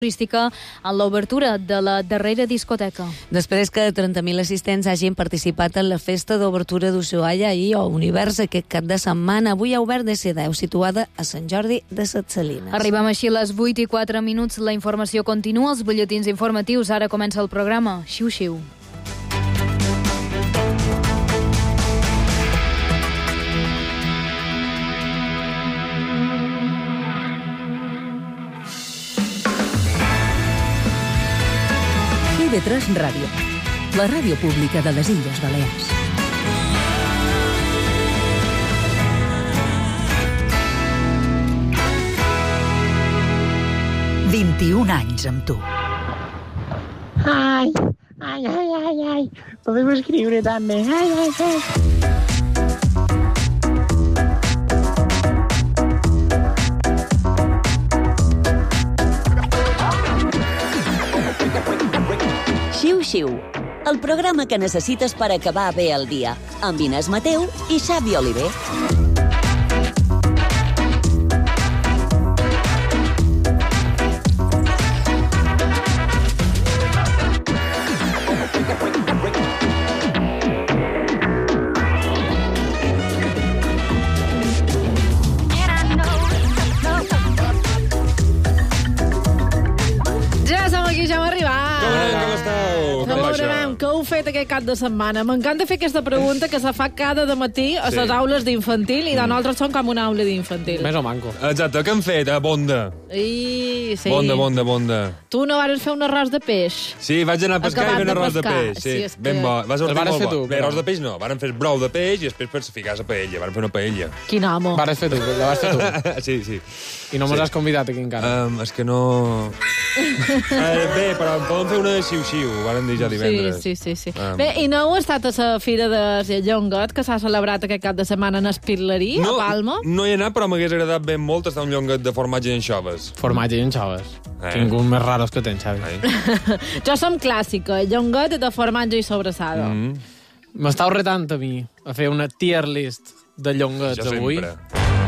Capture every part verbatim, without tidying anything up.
turística en l'obertura de la darrera discoteca. Després que trenta mil assistents hagin participat en la festa d'obertura d'Ushuaia i o Univers aquest cap de setmana, avui ha obert de C deu, situada a Sant Jordi de Ses Salines. Arribem així a les vuit i quatre minuts. La informació continua, els butlletins informatius. Ara comença el programa. Xiu-xiu. I V tres Ràdio, la ràdio pública de les Illes Balears. vint-i-un anys amb tu. Ai, ai, ai, ai, ai. Podem escriure també. Ai, ai, ai. Xiu-xiu, el programa que necessites per acabar bé el dia, amb Inés Mateu i Xavi Oliver. Aquest cap de setmana. M'encanta fer aquesta pregunta que se fa cada dematí a les sí. aules d'infantil i de nosaltres són com una aula d'infantil. Més o manco. Exacte, què han fet? A Bonda. I, sí. Bonda, Bonda, Bonda. Tu no vas fer un arròs de peix? Sí, vaig anar a pescar i fer un arròs de, de peix. Sí, sí ben que... bo. Va sortir molt bo. Tu, Bé, arròs de peix no. Varen fer brou de peix i després per ficar a paella. Varen fer una paella. Quin amo. Vas fer tu, la vas fer tu. Sí, sí. I no sí. mos has convidat aquí encara. Um, és que no... eh, bé, però podem fer una de xiu-xiu. Varen dir ja divendres. Sí, sí, sí. sí. Um... Bé, i no heu estat a la fira de Llonguet, que s'ha celebrat aquest cap de setmana en Espitlerí, no, a Palma? No hi he anat, però m'hagués agradat ben molt estar un llonguet de formatge i anxoves. Formatge i anxoves. Eh. Tingut més raros que tens, Xavi. Jo som clàssica, llonguet de formatge i sobrassada. Mm. M'estàu retant a mi a fer una tier list de llonguets jo avui. Sempre.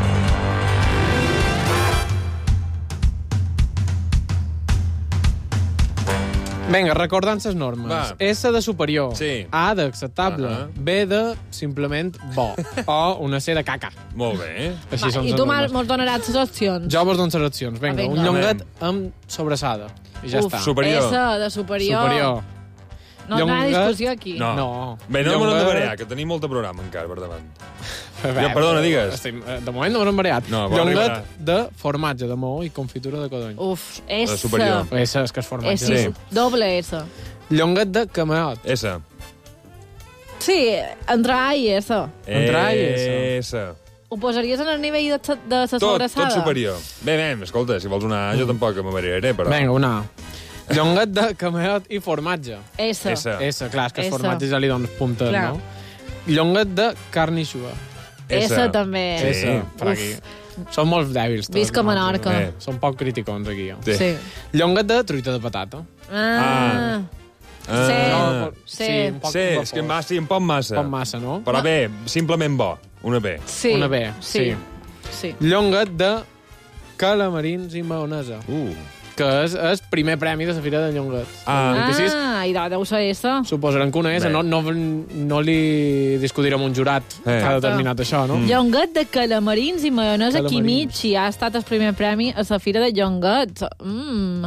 Vinga, recordant les normes. Va. S de superior, sí. A d'acceptable, uh -huh. B de simplement bo, o una C de caca. Molt bé. Així Va, I tu mos donaràs les opcions. Jo vos dono les opcions. Vinga, ah, vinga. Un llonguet amb sobrassada. I ja Uf, està. Superior. S de superior. Superior. No hi ha discussió aquí. No. no. Bé, no llonguet... m'ho hem de variar, que tenim molt de programa encara per davant. Bé, jo, perdona, digues. Estem, de moment no m'ho hem variat. No, llonguet de formatge de maó i confitura de codony. Uf, S. Superior. S, és que és formatge. S, sí. Doble S. Llonguet de cameot. S. Sí, entre A i S. Entre A i S. S. Ho posaries en el nivell de, de la sobrassada? Tot, tot superior. Bé, bé, escolta, si vols una A, jo tampoc me variaré, però... Vinga, una A. Llonguet de cameot i formatge. S. S. S, clar, és que S. el formatge ja li dones puntes, clar. No? Llonguet de carn i xua. S, S també. Sí, sí. Per aquí. Són molt dèbils. Tots, Visca Menorca. No? Són poc criticons, aquí. Jo. Sí. sí. Llonguet de truita de patata. Ah. ah. Sí. No, sí. Sí, un poc, sí, és que va, sí, un poc massa. Un poc massa, no? Però no. Bé, simplement bo. Una B. Sí. Una B, sí. sí. sí. Llonguet de calamarins i maonesa. Uh. Que és el primer premi de la Fira de Llonguet. Ah, ah i deu ser S. Suposarem que una S. No, no, no li discutirem un jurat eh. que ha determinat això, no? Mm. Llonguet de calamarins i maionesa aquí mig i ha estat el primer premi a la Fira de Llonguet. Mm.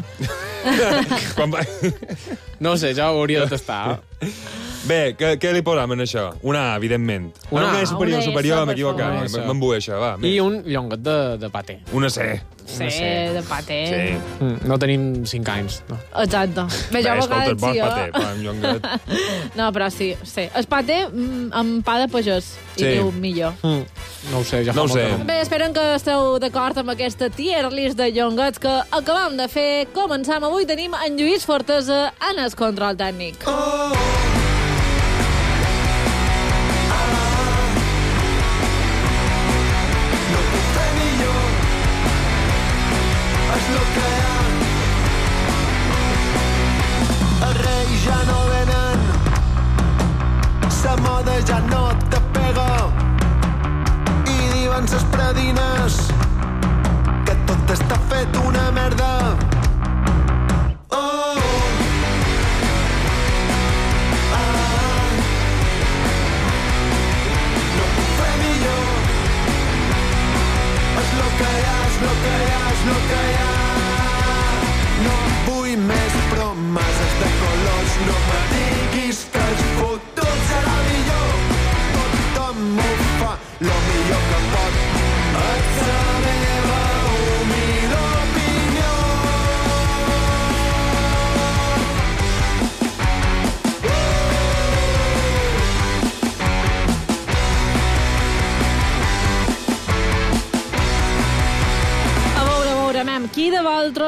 No sé, ja ho hauria de tastar. Bé, què, què li posam en això? Una A, evidentment. Una, una A superior, una superior, m'he equivocat. M'embué això, va. I un llonguet de, de paté. Una C. C, de paté. Sí. Mm, no tenim cinc anys, no. Exacte. Bé, jo a vegades sí, paté, però amb llonguet... No, però sí, sí. El paté amb pa de pagès. I sí. Diu millor. Mm. No ho sé, ja fa no molt sé. Bé, esperen que esteu d'acord amb aquesta tier list de llonguets que acabam de fer. Començam. Avui tenim en Lluís Fortesa en el control tècnic. Oh! Ja no te pega i diuen ses predines que tot està fet una merda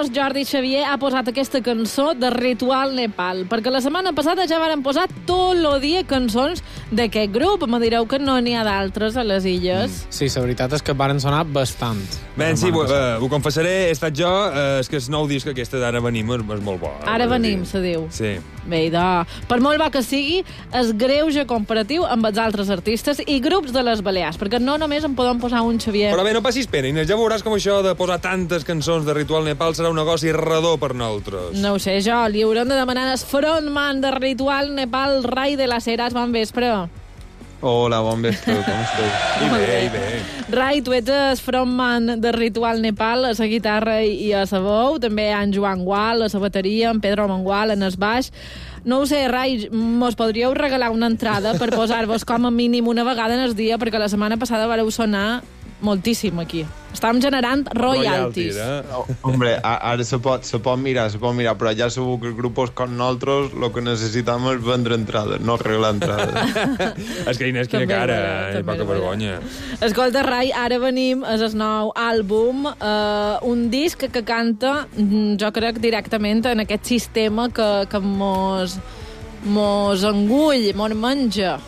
nos Jordi Xavier ha posat aquesta cançó de Ritual Nepal, perquè la setmana passada ja varen posar tot el dia cançons d'aquest grup. Me direu que no n'hi ha d'altres a les illes. Mm. Sí, la veritat és que varen sonar bastant. Ben, sí, ho, uh, ho confessaré, he estat jo, uh, és que el nou disc aquest d'Ara Venim és, és molt bo. Ara Venim, se diu. Sí. Bé, idò. Per molt bo que sigui, es greuja comparatiu amb els altres artistes i grups de les Balears, perquè no només en podem posar un, Xavier. Però bé, no passis pena, Inés, ja veuràs com això de posar tantes cançons de Ritual Nepal serà un negoci redó per nosaltres. No ho sé, jo. Li haurem de demanar al frontman de Ritual Nepal, Rai de las Heras. Bon vespre. Hola, bon vespre, com esteu? I bé, i bé. Rai, tu ets el frontman de Ritual Nepal, a la guitarra i a la veu, també en Joan Gual, a la bateria, en Pedro Mangual, en el baix. No ho sé, Rai, mos podríeu regalar una entrada per posar-vos com a mínim una vegada en el dia, perquè la setmana passada vareu sonar moltíssim aquí. Estàvem generant royalties. No, hombre, ara se pot, se pot mirar, se pot mirar, però ja segur que els grups com nosaltres lo que necessitam és vendre entrades, no arreglar entrades. És que Inés, quina cara, eh? Poca vergonya. Escolta, Rai, Ara Venim és el nou àlbum, eh, un disc que canta, jo crec, directament en aquest sistema que, que mos, mos engull, mos menja.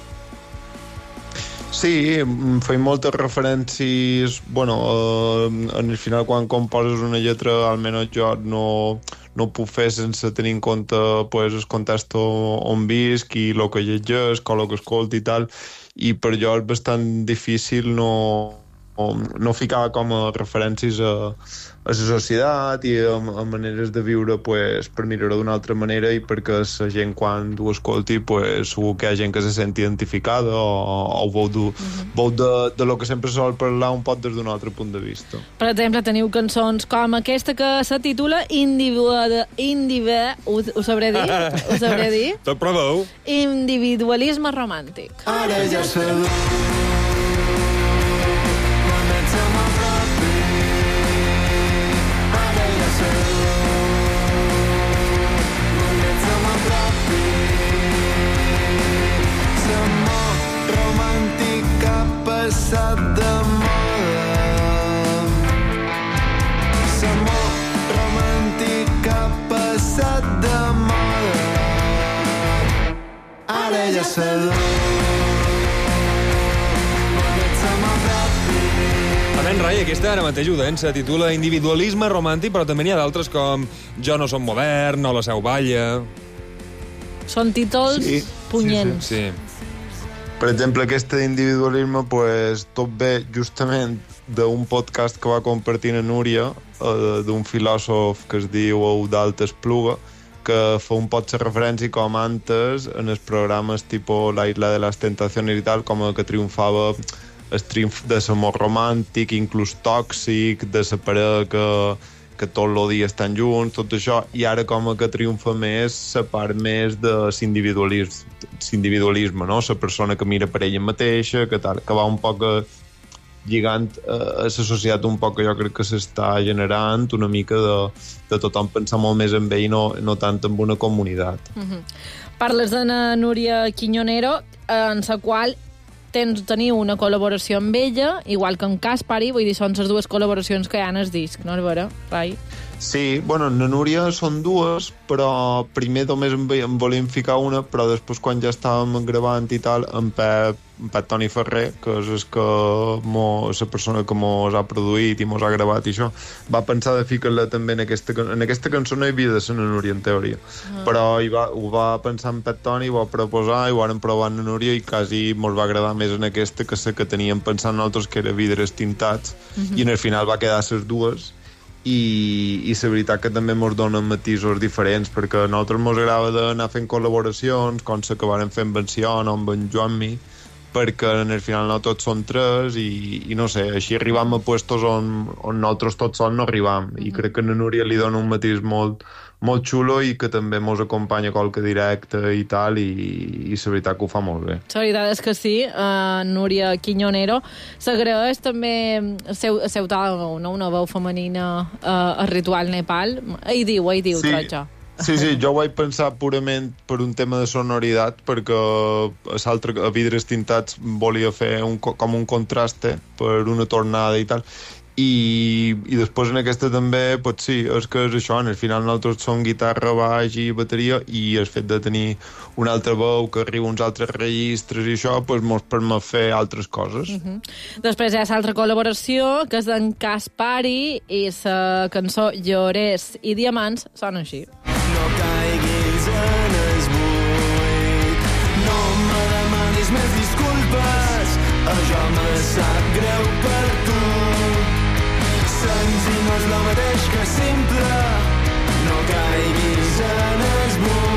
Sí, feim moltes referències. Bueno, eh, en el final, quan composes una lletra, almenys jo no, no ho puc fer sense tenir en compte pues, el context on visc i el que llegeix, el que escolto i tal, i per jo és bastant difícil no, no ficar com a referències a, a la societat i a, a maneres de viure pues, per mirar-ho d'una altra manera i perquè la gent quan ho escolti pues, segur que hi ha gent que se sent identificada o, o veu, de, uh-huh. veu de, de lo que sempre sol parlar un poc des d'un altre punt de vista. Per exemple, teniu cançons com aquesta que se titula Individu... Indivi... Ho, ho sabré dir? Ho sabré dir? Tot proveu. Individualisme romàntic. Ara ja sé passat de moda. L'amor romàntic ha passat de moda. Ara ja sé d'on. A veure, Rai, aquesta ara mateix ho deien, se titula Individualisme romàntic, però també n'hi ha d'altres com Jo no som modern o La seu balla. Són títols sí, punyents. Sí, sí. sí. Per exemple, aquesta d'individualisme pues, tot ve justament d'un podcast que va compartir a Núria, eh, d'un filòsof que es diu Eudald Espluga, que fa un pot de referència com antes en els programes tipus La isla de las tentaciones i tal, com que triomfava el triomf de l'amor romàntic, inclús tòxic, de la parella que, que tot el dia estan junts, tot això, i ara com que triomfa més la part més de l'individualisme, l'individualisme, no? La persona que mira per ella mateixa, que, tal, que va un poc lligant a la societat un poc que jo crec que s'està generant una mica de, de tothom pensar molt més en ell i no, no tant en una comunitat. Mm-hmm. Parles de na Núria Quiñonero, en la qual tens, teniu una col·laboració amb ella, igual que amb Caspari, vull dir, són les dues col·laboracions que hi ha en el disc, no és vera, Rai? Sí, bueno, na Núria són dues, però primer només en, en volíem ficar una, però després quan ja estàvem gravant i tal, en Pep, en Pep Toni Ferrer, que és el que mos, la persona que mos ha produït i mos ha gravat i això, va pensar de ficar-la també en aquesta, en aquesta cançó no hi havia de ser na Núria, en teoria. Ah. Però hi va, ho va pensar en Pep Toni, ho va proposar i ho van provar en na Núria i quasi mos va agradar més en aquesta que la que teníem pensant nosaltres, que era Vidres tintats, uh-huh. i en el final va quedar les dues. I, i la veritat que també ens donen matisos diferents, perquè a nosaltres ens agrada d'anar fent col·laboracions com la que vam fer amb en Sion o amb en Joanmi, perquè en el final no tots són tres i, i no sé, així arribam a puestos on, on nosaltres tots sols no arribam, i crec que a Núria li dona un matís molt, molt xulo i que també mos acompanya qualque directe i tal, i, i la veritat que ho fa molt bé. La veritat és que sí, uh, Núria Quiñonero s'agraeix també el seu, el seu tal, no? Una veu femenina uh, a Ritual Nepal. Ell diu, ell diu, sí. Troja. Sí, sí, jo ho vaig pensar purament per un tema de sonoritat, perquè a l'altre, a Vidres tintats, volia fer un, com un contraste per una tornada i tal, i, i després en aquesta també, pues sí, és que és això, al final nosaltres som guitarra, baix i bateria, i el fet de tenir una altra veu que arriba uns altres registres i això, pues mos permet fer altres coses. Uh-huh. Després hi ha l'altra col·laboració, que és d'en Caspari, i la cançó Llorers i Diamants sona així. No caiguis en el buit, no me demanis més disculpes, això me sap greu per tu. Senzill no és el mateix que simple, no caiguis en el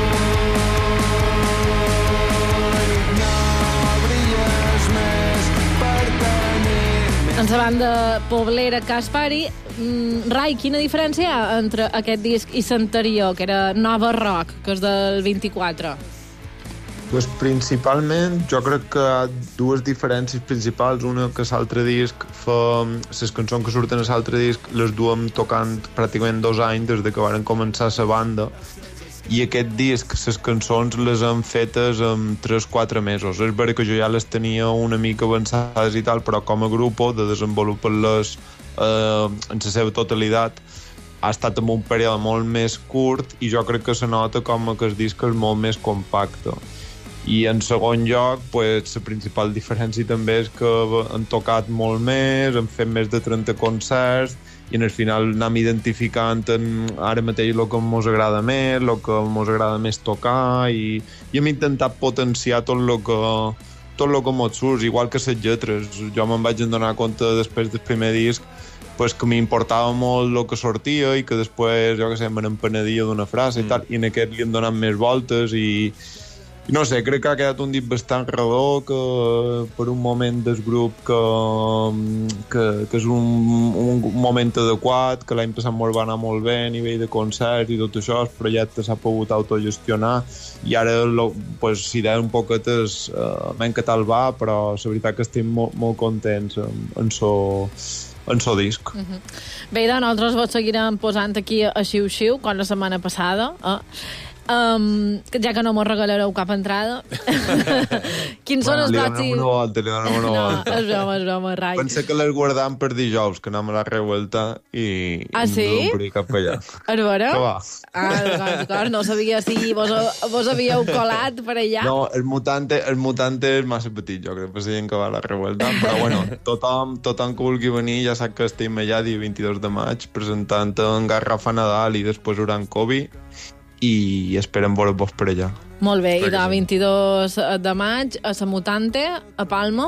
buit, no brilles més per tenir... En la banda poblera Caspari, mm, Rai, quina diferència hi ha entre aquest disc i l'anterior, que era Nova Rock, que és del vint-i-quatre? Pues principalment, jo crec que hi ha dues diferències principals. Una, que l'altre disc, fa les cançons que surten a l'altre disc, les duem tocant pràcticament dos anys des de que varen començar la banda, i aquest disc, les cançons les hem fetes en tres o quatre mesos. És vera que jo ja les tenia una mica avançades i tal, però com a grup de desenvolupar-les eh, en la seva totalitat ha estat en un període molt més curt, i jo crec que se nota com que el disc és molt més compacte. I en segon lloc, pues, la principal diferència també és que hem tocat molt més, hem fet més de trenta concerts, i en el final anem identificant en, ara mateix el que ens agrada més, el que ens agrada més tocar, i, i hem intentat potenciar tot el que tot el que ens surt, igual que les lletres. Jo me'n vaig donar compte després del primer disc pues, que m'importava molt el que sortia i que després, jo què sé, me n'empenedia d'una frase mm. i tal, i en aquest li hem donat més voltes, i I no sé, crec que ha quedat un disc bastant redó, que per un moment del grup que, que, que és un, un moment adequat, que l'any passat molt va anar molt bé a nivell de concerts i tot això, el projecte s'ha pogut autogestionar, i ara lo, pues, si deia un poquet és uh, menys que tal va, però la veritat que estem molt, molt contents en, en so en so disc. Uh-huh. Bé, doncs nosaltres vos seguirem posant aquí a Xiu-Xiu, com la setmana passada, eh? Um, ja que no mos regalareu cap entrada. Quins són els pròxims? Li donem una volta, li donem una volta. No, és broma, és broma, Rai. Pensé que les guardàvem per dijous, que anem a la revuelta i ah, sí? no em cap allà. A veure? Que va? Ah, d'acord, d'acord. No sabia si vos, vos havíeu colat per allà. No, el mutante, el mutante és massa petit, jo crec, per si que va a la revuelta. Però bueno, tothom, tothom que vulgui venir ja sap que estem allà dia vint-i-dos de maig presentant en Garrafa Nadal i després Uran Kobi, i esperem veure-vos per allà. Molt bé, i del vint-i-dos de maig a la Mutante, a Palma,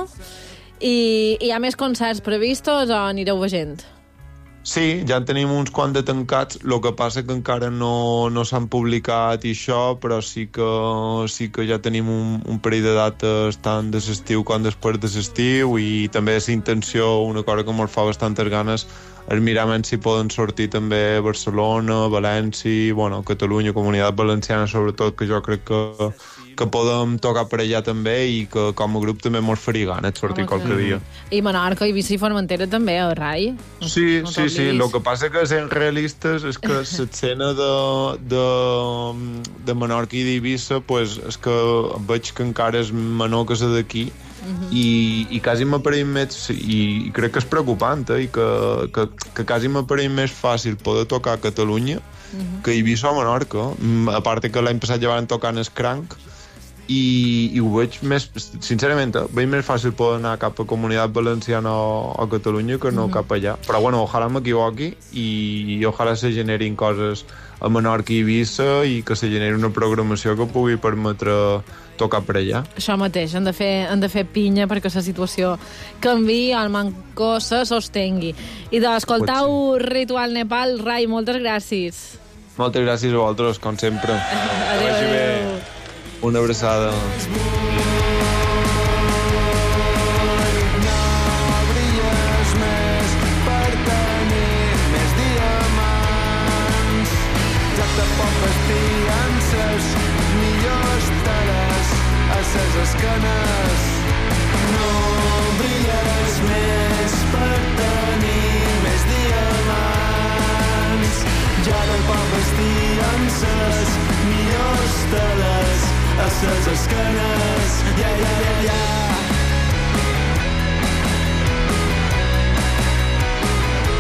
i hi ha més concerts previstos o anireu veient? Sí, ja en tenim uns quants de tancats, el que passa que encara no, no s'han publicat i això, però sí que, sí que ja tenim un, un parell de dates tant de l'estiu com després de l'estiu, i també és intenció, una cosa que me'n fa bastantes ganes, és mirar si poden sortir també Barcelona, València, bueno, Catalunya, Comunitat Valenciana sobretot, que jo crec que, que podem tocar per allà també, i que com a grup també mos faria gana de sortir qualque dia. I Menorca, Eivissa i Formentera també, eh, Rai? Sí, no sí, sí. El que passa que sent realistes és que l'escena de, de, de Menorca i d'Eivissa, pues, és que veig que encara és menor que la d'aquí, Uh-huh. i, i quasi m'apareix més, i, i crec que és preocupant, eh, i que, que, que quasi m'apareix més fàcil poder tocar a Catalunya uh-huh. que Eivissa o Menorca, a part que l'any passat ja van tocar en Escranc, i, i ho veig més, sincerament, eh, veig més fàcil poder anar cap a Comunitat Valenciana o, o Catalunya que no uh-huh. cap allà, però bueno, ojalà m'equivoqui, i, i ojalà se generin coses a Menorca i Eivissa, i que se generi una programació que pugui permetre tocar per allà. Això mateix, han de fer, han de fer pinya perquè la situació canvi, el manco se sostengui. I d'escoltar-ho Ritual Nepal, Rai, moltes gràcies. Moltes gràcies a vosaltres, com sempre. Adéu, adéu. Una abraçada. Escanes, no brilles més per tenir més diamants, ja no pot vestir amb ses millors teles a ses escanes, ja, ja, ja, ja.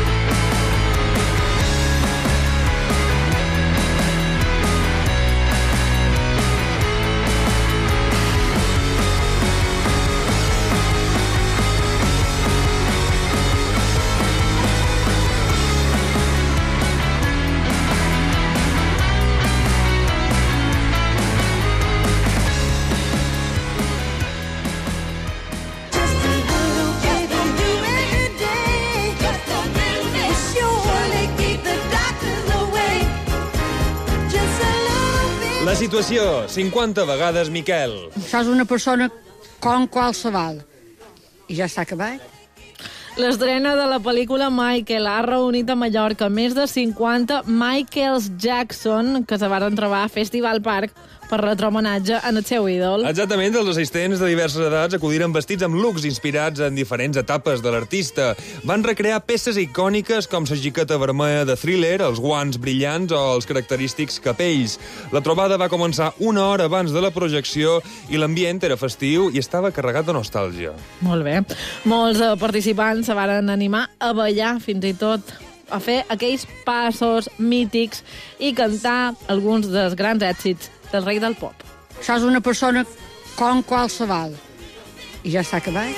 La situació, cinquanta vegades Miquel. Això és una persona com qualsevol. I ja s'ha acabat. L'estrena de la pel·lícula Michael ha reunit a Mallorca més de cinquanta Michaels Jackson que se van trobar a Festival Park per retre homenatge en el seu ídol. Exactament, els assistents de diverses edats acudiren vestits amb looks inspirats en diferents etapes de l'artista. Van recrear peces icòniques com la jaqueta vermella de Thriller, els guants brillants o els característics capells. La trobada va començar una hora abans de la projecció i l'ambient era festiu i estava carregat de nostàlgia. Molt bé. Molts eh, participants se van animar a ballar fins i tot a fer aquells passos mítics i cantar alguns dels grans èxits del rei del pop. Això és una persona com qualsevol. I ja s'ha acabat.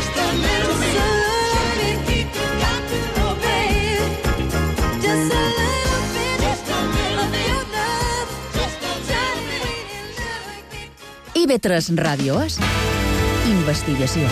I B tres Ràdio és investigació.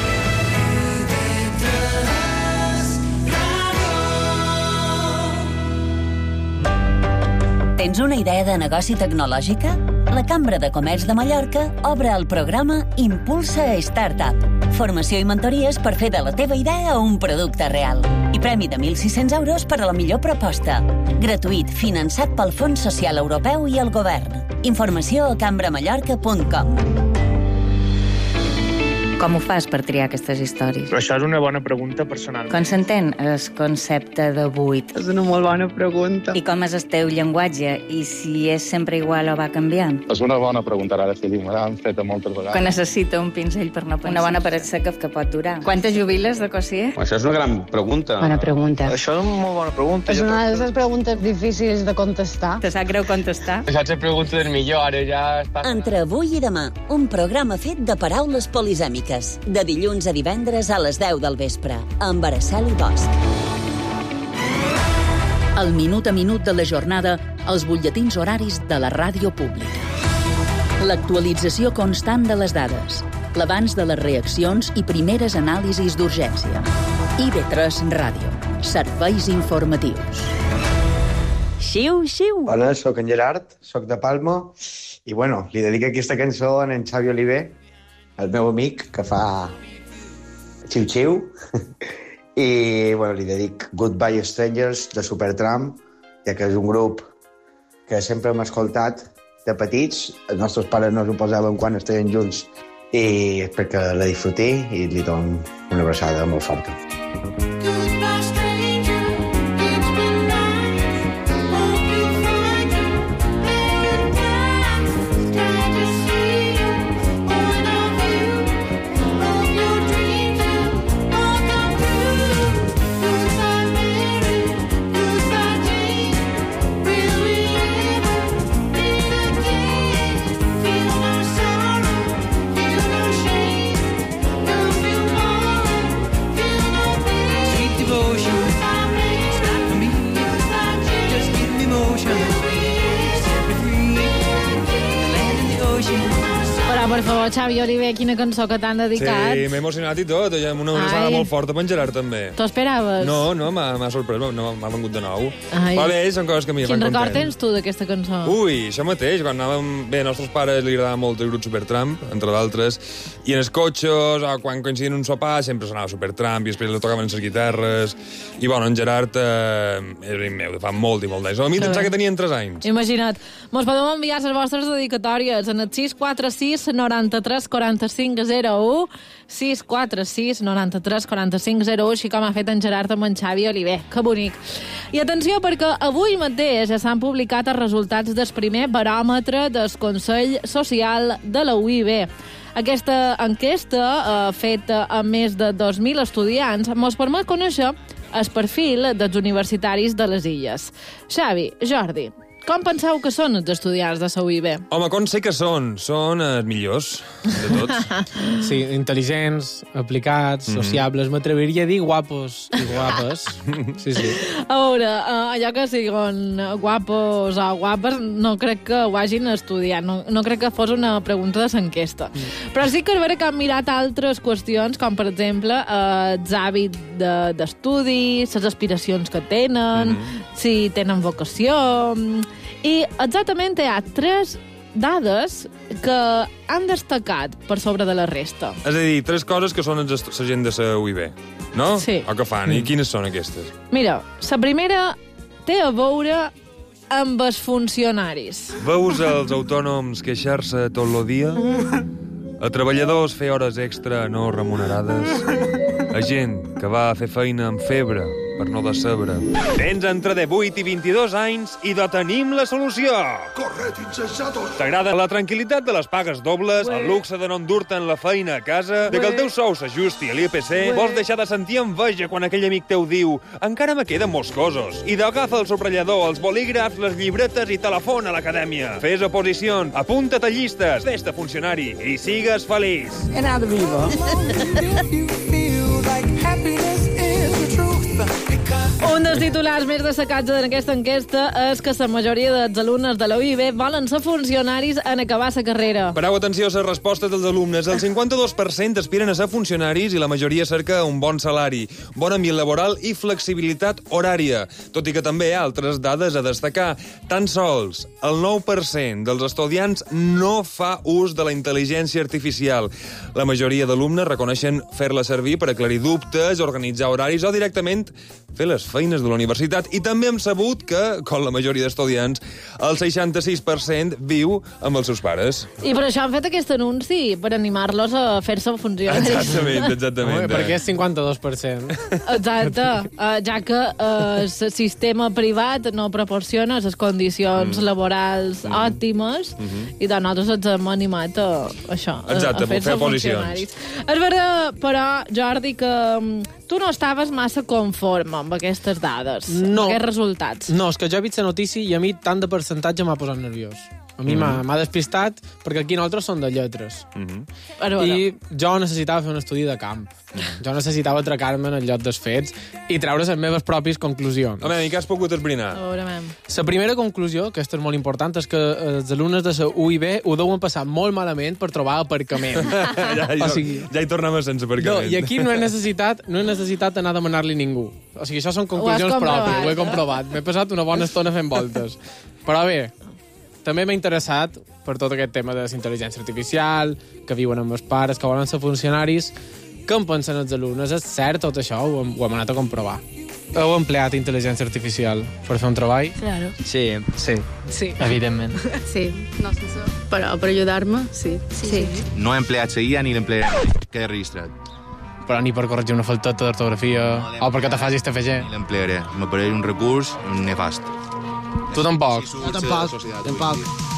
Tens una idea de negoci tecnològica? La Cambra de Comerç de Mallorca obre el programa Impulsa Startup. Formació i mentories per fer de la teva idea un producte real. I premi de mil sis-cents euros per a la millor proposta. Gratuït, finançat pel Fons Social Europeu i el Govern. Informació a cambramallorca punt com. Com ho fas per triar aquestes històries? Però això és una bona pregunta personal. Com s'entén el concepte de buit? És una molt bona pregunta. I com és el teu llenguatge? I si és sempre igual o va canviant? És una bona pregunta, ara sí, me l'han fet moltes vegades. Que necessita un pinzell per no pensar. Una bona paret seca que pot durar. Quantes jubiles de Cossier? Això és una gran pregunta. Bona pregunta. Això és una molt bona pregunta. És una de les preguntes difícils de contestar. Te sap greu contestar? Això és la pregunta del millor, ara ja està... Entre avui i demà, un programa fet de paraules polisèmiques. De dilluns a divendres a les deu del vespre, amb Araceli Bosch. El minut a minut de la jornada, els butlletins horaris de la ràdio pública. L'actualització constant de les dades, l'abans de les reaccions i primeres anàlisis d'urgència. I B tres Ràdio, serveis informatius. Xiu, xiu. Hola, sóc en Gerard, sóc de Palma, i bueno, li dedico aquesta cançó a en Xavi Oliver, el meu amic, que fa xiu-xiu, i bueno, li dedic Goodbye Strangers de Supertramp, ja que és un grup que sempre hem escoltat de petits, els nostres pares no s'ho posaven quan estaven junts, i espero que la disfruti i li dono una abraçada molt forta. Per favor, Xavi Oliver, quina cançó que t'han dedicat. Sí, m'he emocionat i tot. Hi ha una abraçada molt forta per en Gerard, també. T'ho esperaves? No, no, m'ha sorprès, m'ha vengut de nou. Ai. Va bé, són coses que m'hi fan content. Quin record content. tens tu d'aquesta cançó? Ui, això mateix, quan anàvem... Bé, als nostres pares li agradava molt el grup Supertramp, entre d'altres, i en els cotxes, o quan coincidien un sopar, sempre sonava Supertramp, i després li tocaven les guitarres, i bueno, en Gerard eh, és amic meu, de fa molt i molt d'anys. A mi pensava que tenien tres anys. Imagina't. Mos podeu enviar les vostres dedicatòries en el sis quatre sis noranta-tres quaranta-cinc zero u, sis quatre sis noranta-tres quaranta-cinc zero u, així com ha fet en Gerard amb en Xavi Oliver. Que bonic. I atenció, perquè avui mateix ja s'han publicat els resultats del primer baròmetre del Consell Social de la U I B. Aquesta enquesta, eh, feta a més de dos mil estudiants, mos permet conèixer el perfil dels universitaris de les Illes. Xavi, Jordi, com penseu que són els estudiants de la U I B? Home, com sé que són? Són els millors de tots. Sí, intel·ligents, aplicats, mm-hmm. sociables. M'atreviria a dir guapos i guapes. Sí, sí. A veure, allò que siguin guapos o guapes, no crec que ho hagin estudiat. No, no crec que fos una pregunta de l'enquesta. Mm. Però sí que és vera que han mirat altres qüestions, com per exemple eh, els hàbits d'estudi, les aspiracions que tenen, mm-hmm. si tenen vocació... I exactament hi ha tres dades que han destacat per sobre de la resta. És a dir, tres coses que són la gent de la U I B, no? Sí. O que fan, i quines són aquestes? Mira, la primera té a veure amb els funcionaris. Veus els autònoms queixar-se tot el dia? A treballadors fer hores extra no remunerades? A gent que va a fer feina amb febre per no decebre? Tens entre divuit i vint-i-dos anys i de tenim la solució! Corred, insensatos! T'agrada la tranquil·litat de les pagues dobles, el luxe de no endur-te'n la feina a casa, de que el teu sou s'ajusti a l'I P C, vols deixar de sentir enveja quan aquell amic teu diu encara me queden molts coses, i d'agafa el subratllador, els bolígrafs, les llibretes i telefona a l'acadèmia. Fes oposicions, apunta't a llistes, fes-te funcionari i sigues feliç. En nada viva. Un dels titulars més destacats en aquesta enquesta és que la majoria dels alumnes de la U I B volen ser funcionaris en acabar la carrera. Pareu atenció a les respostes dels alumnes. El cinquanta-dos per cent aspiren a ser funcionaris i la majoria cerca un bon salari, bon ambient laboral i flexibilitat horària. Tot i que també hi ha altres dades a destacar. Tan sols el nou per cent dels estudiants no fa ús de la intel·ligència artificial. La majoria d'alumnes reconeixen fer-la servir per aclarir dubtes, organitzar horaris o directament fer les feines de la universitat. I també hem sabut que, com la majoria d'estudiants, el seixanta-sis per cent viu amb els seus pares. I per això han fet aquest anunci, per animar-los a fer-se funcionaris. Exactament, exactament. Home, perquè és cinquanta-dos per cent. Exacte, uh, ja que uh, el sistema privat no proporciona les condicions mm. laborals mm. òptimes mm -hmm. i de nosaltres ens hem animat a això, Exacte, a fer-se funcionaris. És veritat, però, Jordi, que um, tu no estaves massa conforme amb aquestes dades, no. amb aquests resultats. No, és que jo he vist la notícia i a mi tant de percentatge m'ha posat nerviós. A mi m'ha mm -hmm. despistat, perquè aquí nosaltres som de lletres. Mm -hmm. I jo necessitava fer un estudi de camp. Mm -hmm. Jo necessitava atracar-me en el lloc dels fets i treure les meves pròpies conclusions. Home, i què has pogut esbrinar? La primera conclusió, que aquesta és molt important, és que els alumnes de la U I B ho deuen passar molt malament per trobar aparcament. ja, ja, o sigui, ja hi tornem sense aparcament. No, i aquí no he necessitat, no he necessitat anar a demanar-li ningú. O sigui, això són conclusions pròpies, ho he comprovat. M'he passat una bona estona fent voltes. Però bé, també m'ha interessat per tot aquest tema de la intel·ligència artificial, que viuen amb els pares, que volen ser funcionaris. Què en pensen els alumnes? És cert tot això? Ho hem, ho hem anat a comprovar. Heu empleat intel·ligència artificial per fer un treball? Claro. Sí, sí. Sí. Evidentment. Sí, no sé això. Però per ajudar-me, sí. sí. sí. No he empleat la I A ni l'emplearé. Queda registrat. Però ni per corregir una faltota d'ortografia no, o perquè te facis T F G. Ni l'emplearé. M'apareix un recurs nefast. Tu tampoc? Jo tampoc. Tampoc.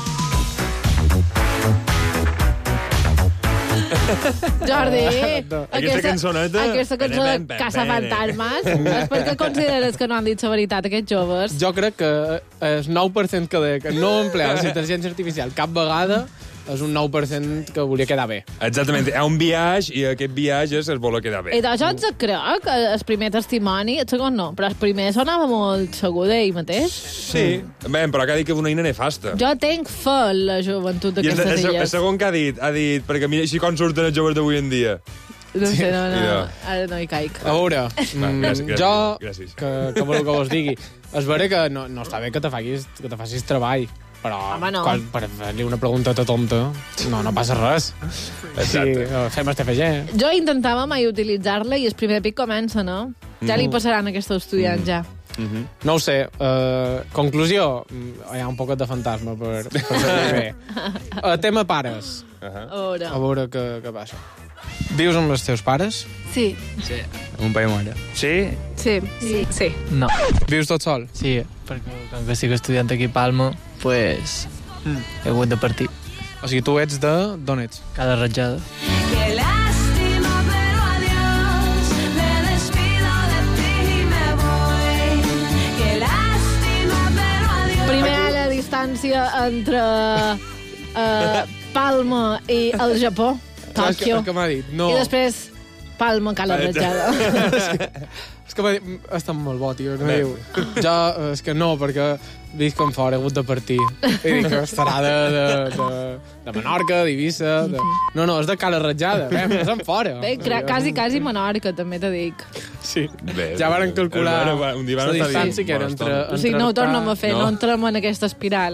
Jordi, aquesta, aquesta cançoneta... Aquesta cançó de Casa Fantasmes, és perquè consideres que no han dit la veritat aquests joves? Jo crec que el nou per cent que, de, que no emplea la intel·ligència artificial cap vegada és un nou per cent que volia quedar bé. Exactament. Hi ha un viatge i aquest viatge es vol quedar bé. I doncs jo ens crec, el primer testimoni, el segon no, però el primer sonava molt segur d'ell mateix. Sí, bé, però que ha dit que és una eina nefasta. Jo tenc fe en la joventut d'aquestes illes. I el segon que ha dit, ha dit, perquè mira així com surten els joves d'avui en dia. No sé, no, no, ara no hi caic. A veure, mm, gràcies, gràcies, jo, gràcies. que, que voleu que vos digui, és vera que no, no està bé que te facis, que te facis treball, però Home, no. quan, per fer-li una pregunteta tonta no, no passa res. Exacte. Sí, fem el T F G. Jo intentava mai utilitzar-la i el primer pic comença, no? Ja li passaran a aquests estudiants, Mm. ja. Mm-hmm. No ho sé. Uh, conclusió, hi ha un poc de fantasma per, per saber bé. Uh, tema pares. Uh -huh. A veure. A veure què, què passa. Vius amb els teus pares? Sí. Sí. Un pai i mare. Sí? Sí. Sí. sí. No. Vius tot sol? Sí, perquè com que estic estudiant aquí a Palma, pues, mm. he hagut de partir. O sigui, tu ets de... d'on ets? Cada ratjada. Qué lástima, pero adiós. Me despido de ti y me voy. Qué lástima, pero adiós. Primer, la distància entre uh, Palma i el Japó, Tòquio. És que m'ha dit, no. I després, Palma, Cala Ratjada. És que m'ha dit, està molt bo, tio. No diu. Jo, és que no, perquè visc com fora, he hagut de partir. I dic que estarà de, de, de, de Menorca, d'Eivissa... De... No, no, és de Cala Ratjada. Bé, és en fora. Bé, quasi, quasi Menorca, també t'ho dic. Sí. Bé, ja varen calcular un dia la distància que era entre... O sigui, no ho tornem a fer, no, no entrem en aquesta espiral.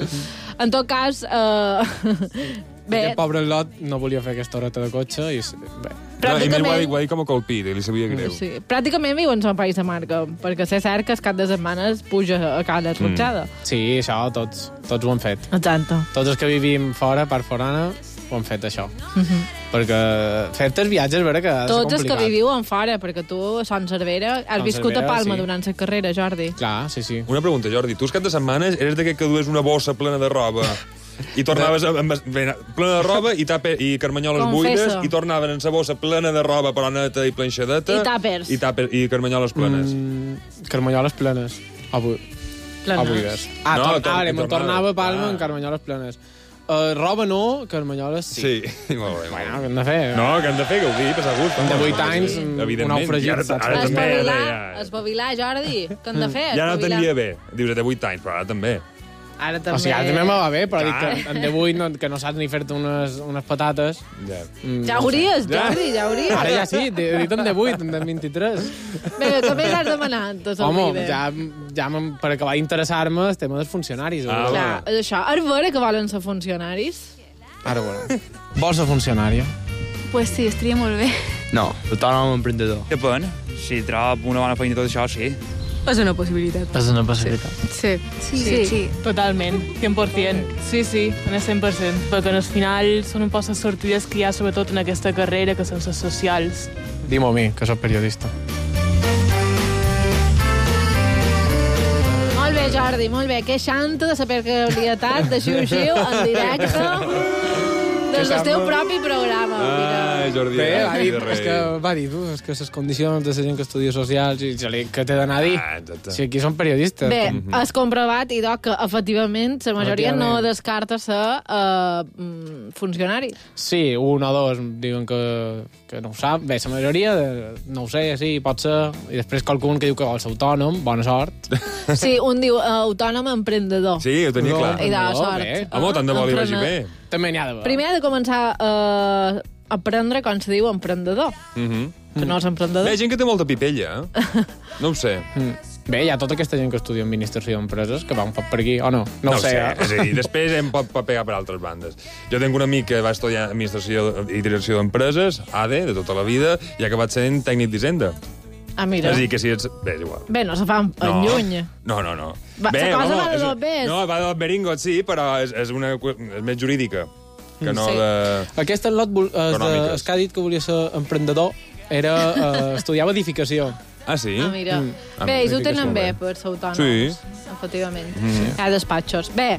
En tot cas, eh... bé... Aquest pobre Lot no volia fer aquesta horeta de cotxe i... Bé. No, i més ho ha dit, ho ha dit com a colpit, i li sabia greu. Sí. Pràcticament viuen al País de Marca, perquè sé cert que el cap de setmanes puja a cada esrotxada. Mm. Sí, això, tots, tots ho han fet. Exacte. Tots els que vivim fora, per forana, ho han fet, això. Uh -huh. Perquè fer-te els viatges, veure que ha de ser Tots complicat. els que viviu en fora, perquè tu a Son Cervera has Son viscut Cervera, a Palma sí. durant la carrera, Jordi. Clar, sí, sí. Una pregunta, Jordi. Tu, els cap de setmanes, eres d'aquest que dues una bossa plena de roba i tornaves amb, amb, bé, plena de roba i, tape, i carmanyoles Confessa. buides i tornaven en sa bossa plena de roba però neta i planxadeta I tàpers. i, tàper, i carmanyoles plenes. Mm, carmanyoles plenes. O, bu Plenes. o buides. Ah, No, no, tor- ara, i me'n tornava. tornava a Palma Ah. amb carmanyoles plenes. Uh, roba no, carmanyoles sí. Sí, molt bé. Bueno, què hem de fer? No, què hem de fer? Que ho digui, passar gust. De vuit No, anys, sí, un evidentment. naufragit, I ara- saps? ara també, Espavilar, ja- espavilar, Jordi. Què hem de fer? Ja no Espavilar. t'anria bé. Dius, de vuit anys, però ara també. Ara també... O sigui, ara també me va bé, però Clar. dic que en divuit no, que no saps ni fer-te unes, unes patates. Ja. Mm, Ja no hauries, sé. Jordi, ja hauries. Ara ja sí, he dit en divuit, en vint-i-tres. Vinga, què més has demanat? Home, ja, ja m'han- per acabar d'interessar-me el tema dels funcionaris. Ah, Clar, és això. És vera que volen ser funcionaris? Ara veurem. Vols ser funcionari? Pues sí, estaria molt bé. No, autònom emprendedor. Depèn. Si trob una bona feina i tot això, sí. És una possibilitat. És una possibilitat. Sí. Sí, sí, sí. Totalment, cent per cent. Sí, sí, en el cent per cent. Perquè al final són un poc les sortides que hi ha, sobretot en aquesta carrera, que són les socials. Dim-ho a mi, que soc periodista. Molt bé, Jordi, molt bé. Que xanta de la peculiaritat de xiu-xiu en directe des del teu propi programa. Ai, Jordi. Bé, va dir, res. és que va dir, tu, és que les condicions de la gent que estudia socials, i què t'he d'anar a dir? Ah, exacte. Si aquí són periodistes. Bé, com- has comprovat, i que efectivament la majoria no Efectivament. descarta ser uh, funcionari. Sí, un o dos diuen que, que no ho sap. Bé, la majoria, de, no ho sé, sí, pot ser. I després qualcun que diu que vol ser autònom, bona sort. Sí, un diu uh, autònom emprendedor. Sí, ho tenia clar. I de No, sort. bé. Home, tant de bo li vagi Emprenedor. bé. També n'hi ha d'haver. Primer ha de començar a uh, aprendre com se diu emprendedor, Mhm. que no és Bé, emprenedor. hi ha gent que té molta pipella, eh? No ho sé. Mm. Bé, hi ha tota aquesta gent que estudia administració d'empreses, que va un poc per aquí, o no? No, No ho sé. eh? És a dir, després em pot, pot pegar per altres bandes. Jo tinc un amic que va estudiar administració i direcció d'empreses, A D, de tota la vida, i ha acabat sent tècnic d'Hisenda. Ah, mira. És a dir, que si ets... Bé, és igual. Bé, no se fa en No. lluny. No, no, no. Va, la cosa va de és- dos bes. No, va de dos beringot, sí, però és, és, una, és més jurídica que no Sí. de... Aquest lot, vol- es, de, Econòmiques. es que ha dit que volia ser emprenedor, era, eh, estudiava edificació. Ah, sí? Ah, mira. Mm. Ah, Bé, ells ho verificació, tenen bé bé. per ser autònoms. Sí. Efectivament. Mm. Hi ha despatxos. Bé,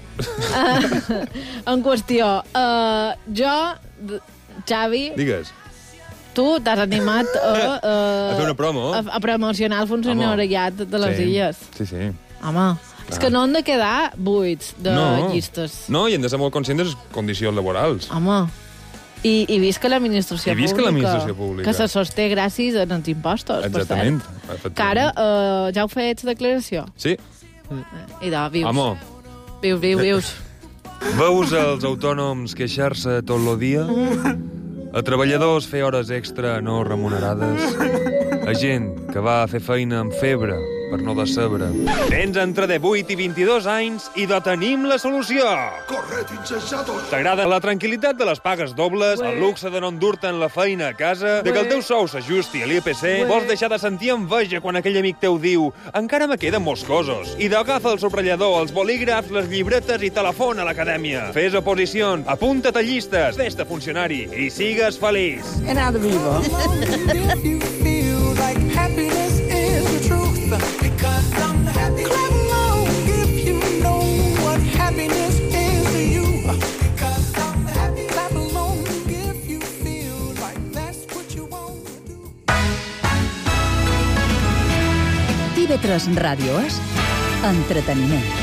uh, en qüestió, uh, jo, d- Xavi, Digues. tu t'has animat a, uh, A fer una promo. a, a promocionar el funcionariat de les sí. illes. Sí, sí. Home, és que no han de quedar buits de no. llistes. No, i hem de ser molt conscients de les condicions laborals. Home, i, i visca l'administració I visca pública. l'administració pública. Que se sosté gràcies als impostos, Exactament. per cert. Que ara uh, ja heu fet la declaració. Sí. I de, vius. Amo, Vius, vius, vius. veus els autònoms queixar-se tot el dia? A treballadors fer hores extra no remunerades? A gent que va a fer feina amb febre per no decebre? Tens entre divuit i vint-i-dos anys i de tenim la solució! Corred, insensatos! T'agrada la tranquil·litat de les pagues dobles, el luxe de no endur-te'n la feina a casa, de que el teu sou s'ajusti a l'I P C, vols deixar de sentir enveja quan aquell amic teu diu encara me queden molts coses, i d'agafa el subratllador, els bolígrafs, les llibretes i telefona a l'acadèmia. Fes oposicions, apunta't a llistes, fes-te funcionari i sigues feliç. En nada viva. T V tres Ràdio és entreteniment.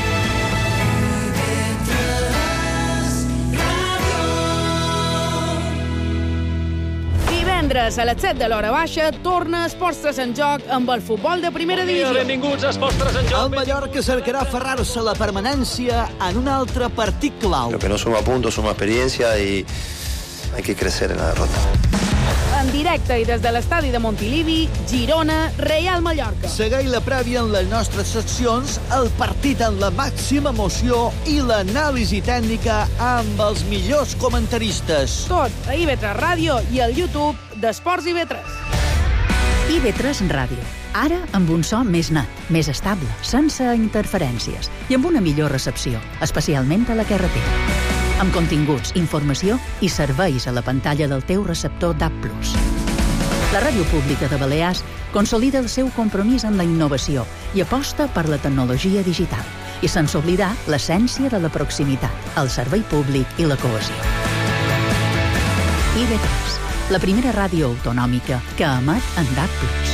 Divendres a les set de l'hora baixa torna Esports tres en joc amb el futbol de primera divisió. Benvinguts a Esports tres en joc. El Mallorca cercarà aferrar-se a la permanència en un altre partit clau. Lo que no suma puntos suma experiencia y hay que crecer en la derrota. En En directe i des de l'estadi de Montilivi, Girona, Real Mallorca. Segueix la prèvia en les nostres seccions, el partit en la màxima emoció i l'anàlisi tècnica amb els millors comentaristes. Tot a I V tres Ràdio i al YouTube d'Esports I V tres. I V tres Ràdio. Ara amb un so més net, més estable, sense interferències i amb una millor recepció, especialment a la carretera. Amb continguts, informació i serveis a la pantalla del teu receptor D A B plus. La Ràdio Pública de Balears consolida el seu compromís amb la innovació i aposta per la tecnologia digital, i sense oblidar l'essència de la proximitat, el servei públic i la cohesió. I V tres, la primera ràdio autonòmica que emet en D A B plus.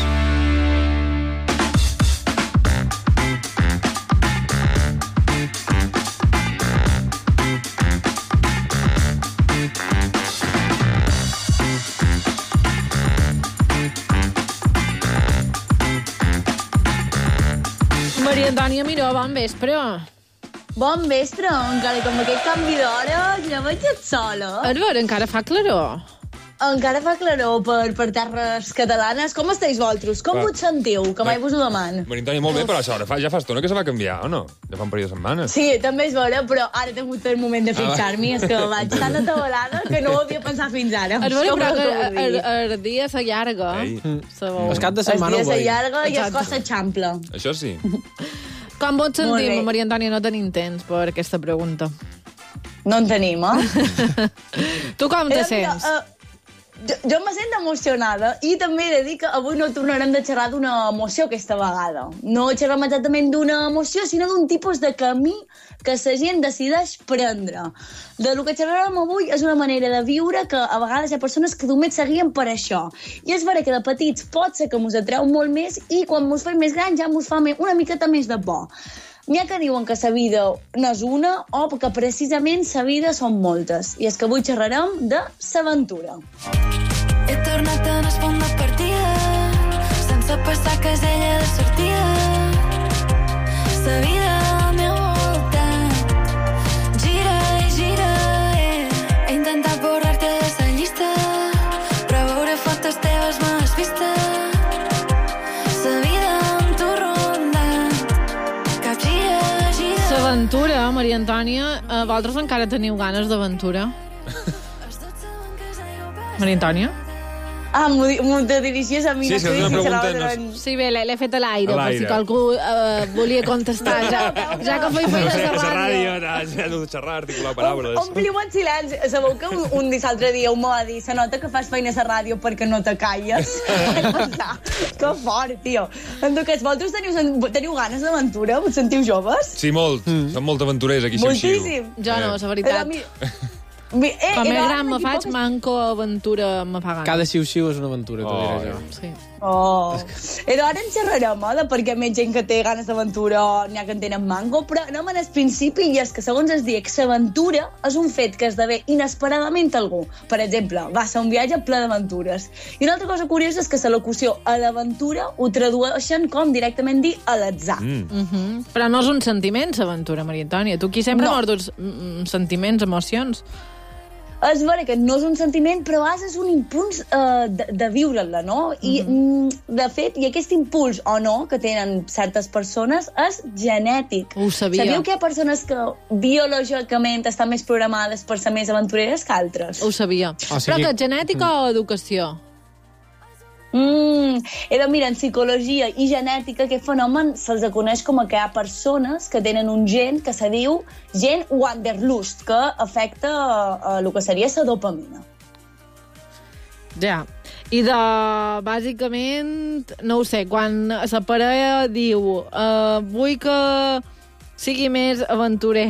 Maria Antònia Miró, bon vespre. Bon vespre, encara com aquest canvi d'hora, ja vaig et sola. A veure, encara fa claror. Encara fa claror per, per terres catalanes. Com esteu vosaltres? Com Va. us sentiu? Que mai vos ho demano. Maria Antònia, molt bé, però això ara fa, ja fa estona que se va canviar, o no? Ja fa un parell de setmanes. Sí, també és vera, però ara he tingut el moment de fixar-m'hi. És que vaig tan atabalada que no ho havia pensat fins ara. A veure, Com però us que ho vull dir? el, el dia s'allarga. Sabeu. El cap de setmana El ho dia veig. s'allarga i es cosa xample. Això sí. Com vos Molt sentim, bé. Maria Antònia? No tenim temps per aquesta pregunta. No en tenim, eh? Tu com te Eh, mira, sents? eh, Jo, jo me sento emocionada i també he de dir que avui no tornarem de xerrar d'una emoció aquesta vegada. No xerrem exactament d'una emoció, sinó d'un tipus de camí que la gent decideix prendre. De lo que xerrarem avui és una manera de viure que a vegades hi ha persones que només seguien per això. I és vera que de petits pot ser que mos atreu molt més i quan mos fem més grans ja mos fa una miqueta més de por. N'hi ha que diuen que la vida n'és una o que precisament la vida són moltes. I és que avui xerrarem de l'aventura. He tornat a respondre partida sense passar casella de sortida. La vida m'ha voltat, gira i gira, eh. He intentat borrar-te de la llista, però veure fotos teves m'has vista. La vida amb tu rondant, cap gira, gira. L'aventura, Maria Antònia, eh, vosaltres encara teniu ganes d'aventura? Maria Antònia? Ah, m'ho di- m'ho te dirigies a mi. Sí, és que és una pregunta, no durant... Sí, bé, l'he l'he fet a l'aire, A per l'aire. si qualcú eh, volia contestar. Ja, ja que feia No feines sé, de és a ràdio. ràdio, ja no de xerrar, articular paraules. Ompliu en silenci. Sabeu que un, un l'altre dia un m'ho va dir, se nota que fas feines a ràdio perquè no te calles. Vaig pensar, que fort, tio. En tot cas, vosaltres teniu, teniu ganes d'aventura? Us sentiu joves? Sí, molt. Mm. Són molt aventurers aquí, xiu-xiu. Moltíssim. Jo no, la veritat. Mi... Mi... Eh, Com més era- gran me faig, manco aventura me fa gana. Cada xiu-xiu és una aventura, t'ho Oh, diré jo. Sí. Oh. I ara en xerrarem, eh, de perquè més gent que té ganes d'aventura o n'hi ha que en tenen mango, però anem en el principi i és que, segons es diu, l'aventura és un fet que esdevé inesperadament algú. Per exemple, va ser un viatge ple d'aventures. I una altra cosa curiosa és que la locució a l'aventura ho tradueixen com directament dir a l'atzar. Mm. Uh -huh. Però no és un sentiment, l'aventura, Maria Antònia. Tu aquí sempre No. no. mors mm, sentiments, emocions. És vera que no és un sentiment, però a vegades és un impuls uh, de, de viure-la, no? I, mm. de fet, i aquest impuls o no que tenen certes persones és genètic. Ho sabia. Sabíeu que hi ha persones que biològicament estan més programades per ser més aventureres que altres? Ho sabia. O sigui- Però que genètica o educació? Mm, era, mira, en psicologia i genètica aquest fenomen se'ls coneix com a que hi ha persones que tenen un gen que se diu gen Wanderlust, que afecta uh, el que seria la dopamina. Ja. I de, bàsicament, no ho sé, quan la parella diu uh, vull que sigui més aventurer.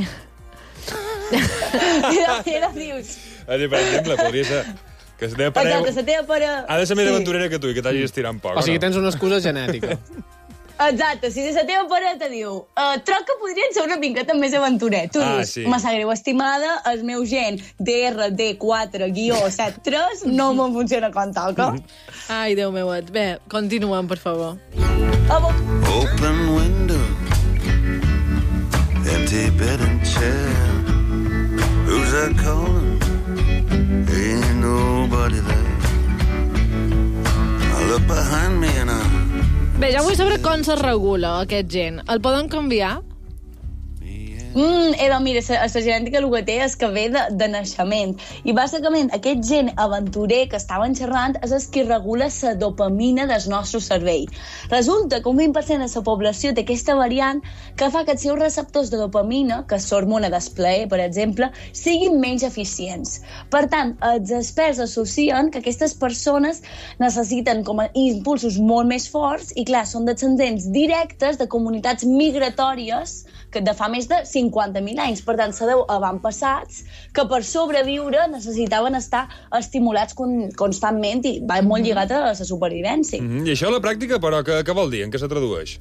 I ara dius... Per exemple, podria ser que la teva parella Exacte, la teva pare... ha de ser més Sí. aventurera que tu i que t'hagis estirat un poc. O sigui, no? tens una excusa genètica. Exacte, si la teva parella te diu uh, troc que podrien ser una miqueta més aventurer. Tu Ah, dius, sí. me sap greu, estimada, el meu gen D R D quatre set tres no me'n funciona com toca. Ai, Déu meu, bé, continuem, per favor. Open window, empty bed and chair. Who's that calling? Ain't nobody there. Bé, jo vull saber com se regula aquest gen. El poden canviar? Mm, eh, doncs mira, la genètica el que té és que ve de, de naixement. I bàsicament aquest gen aventurer que estaven xerrant és el que regula la dopamina del nostre cervell. Resulta que un vint per cent de la població té aquesta variant que fa que els seus receptors de dopamina, que és l'hormona del plaer, per exemple, siguin menys eficients. Per tant, els experts associen que aquestes persones necessiten com a impulsos molt més forts i, clar, són descendents directes de comunitats migratòries que de fa més de cinquanta mil anys. Per tant, se deu a avantpassats que per sobreviure necessitaven estar estimulats con constantment i va molt lligat a la supervivència. Mm -hmm. I això a la pràctica, però, què, què vol dir? En què se tradueix?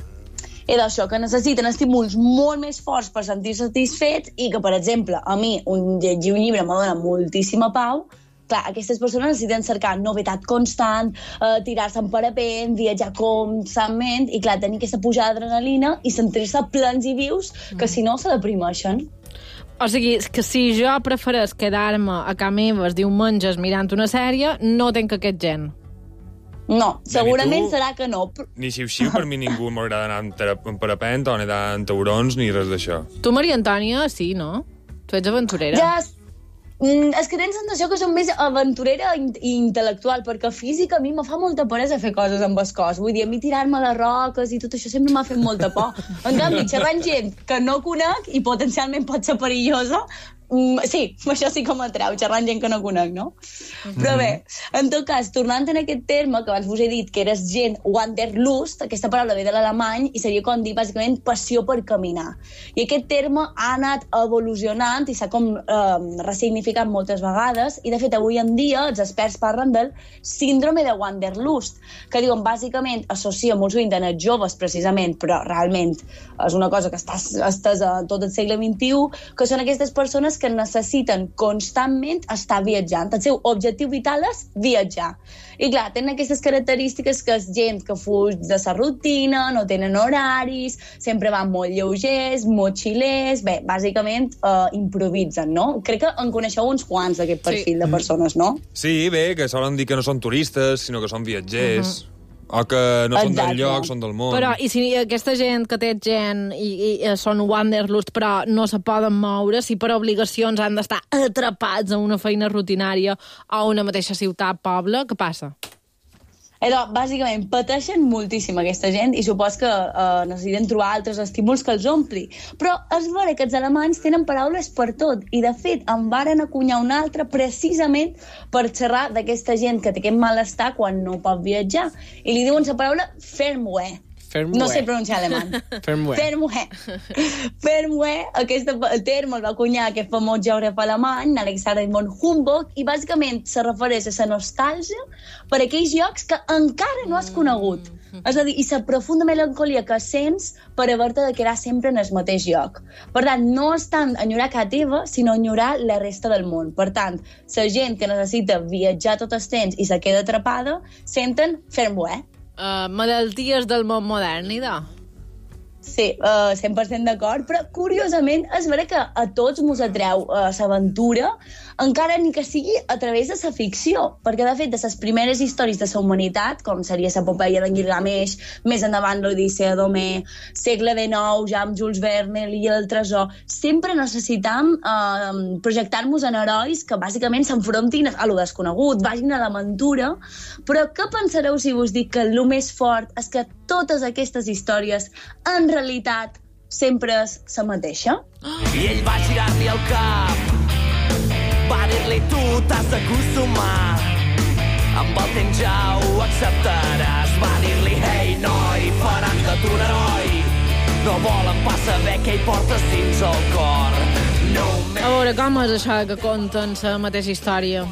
És això, que necessiten estímuls molt més forts per sentir-se satisfets i que, per exemple, a mi un llegir un llibre me dona moltíssima pau. Clar, aquestes persones necessiten cercar novetat constant, eh, tirar-se en parapent, viatjar constantment i, clar, tenir aquesta pujada d'adrenalina i sentir-se plens i vius, que si no se deprimeixen. O sigui, que si jo prefereix quedar-me a casa meva els diumenges mirant una sèrie, no tenc aquest gen. No, segurament serà que no. Ni xiu-xiu, per mi ningú m'agrada anar en parapent o nedar en taurons ni res d'això. Tu, Maria Antònia, sí, no? Tu ets aventurera. Ja, Mm, és que tens sensació que som més aventurera i intel·lectual, perquè física a mi me fa molta peresa fer coses amb el cos. Vull dir, a mi tirar-me a les roques i tot això sempre m'ha fet molta por. En canvi, xerrant gent que no conec i potencialment pot ser perillosa, mm, sí, això sí que m'atreu, xerrant gent que no conec, no? Mm-hmm. Però bé, en tot cas, tornant en aquest terme, que abans vos he dit que eres gent Wanderlust, aquesta paraula ve de l'alemany i seria com dir, bàsicament, passió per caminar. I aquest terme ha anat evolucionant i s'ha com eh, ressignificat moltes vegades i, de fet, avui en dia els experts parlen del síndrome de Wanderlust, que diuen, bàsicament, associa molt sovint als joves, precisament, però realment és una cosa que està estesa tot el segle vint-i-u, que són aquestes persones que necessiten constantment estar viatjant. El seu objectiu vital és viatjar. I clar, tenen aquestes característiques que és gent que fuig de la rutina, no tenen horaris, sempre van molt lleugers, motxilers, bé, bàsicament eh, improvisen, no? Crec que en coneixeu uns quants d'aquest perfil sí. de persones, no? Sí, bé, que solen dir que no són turistes, sinó que són viatgers. Uh-huh. O que no són Exacte. del lloc, són del món. Però, i si aquesta gent que té gent i, i són wanderlust, però no se poden moure, si per obligacions han d'estar atrapats a una feina rutinària o a una mateixa ciutat, poble, què passa? Però, bàsicament, pateixen moltíssim aquesta gent i supos que eh, necessiten trobar altres estímuls que els ompli. Però és vera que els alemanys tenen paraules per tot i, de fet, en varen acunyar una altra precisament per xerrar d'aquesta gent que té aquest malestar quan no pot viatjar. I li diuen la paraula Fernweh. Fernweh. No sé pronunciar alemany. Fernweh. Fernweh. Fernweh, aquest terme el va acunyar aquest famós geògraf alemany, Alexander von Humboldt, i bàsicament se refereix a la nostàlgia per aquells llocs que encara no has conegut. Mm. És a dir, i la profunda melancolia que sents per haver-te de quedar sempre en el mateix lloc. Per tant, no és tant enyorar casa teva, sinó enyorar la resta del món. Per tant, la gent que necessita viatjar tot el temps i se queda atrapada, senten Fernweh. Uh, malalties del món modern, idò? Sí, uh, cent per cent d'acord, però curiosament és vera que a tots mos atreu uh, l'aventura, encara ni que sigui a través de la ficció, perquè de fet de les primeres històries de la humanitat, com seria l'epopeia d'en Gilgamesh, més endavant l'Odissea d'Homer, segle dinou, ja amb Jules Verne, l'Illa del Tresor, sempre necessitam uh, projectar-nos en herois que bàsicament s'enfrontin a lo desconegut, vagin a l'aventura, però què pensareu si vos dic que el més fort és que totes aquestes històries en realitat sempre és la mateixa? I ell va girar-li el cap, va dir-li tu t'has d'acostumar, amb el temps ja ho acceptaràs. Va dir-li, hey noi, faran de tu un heroi, no volen pas saber què hi portes dins el cor. No A veure, com és això que conten la mateixa història?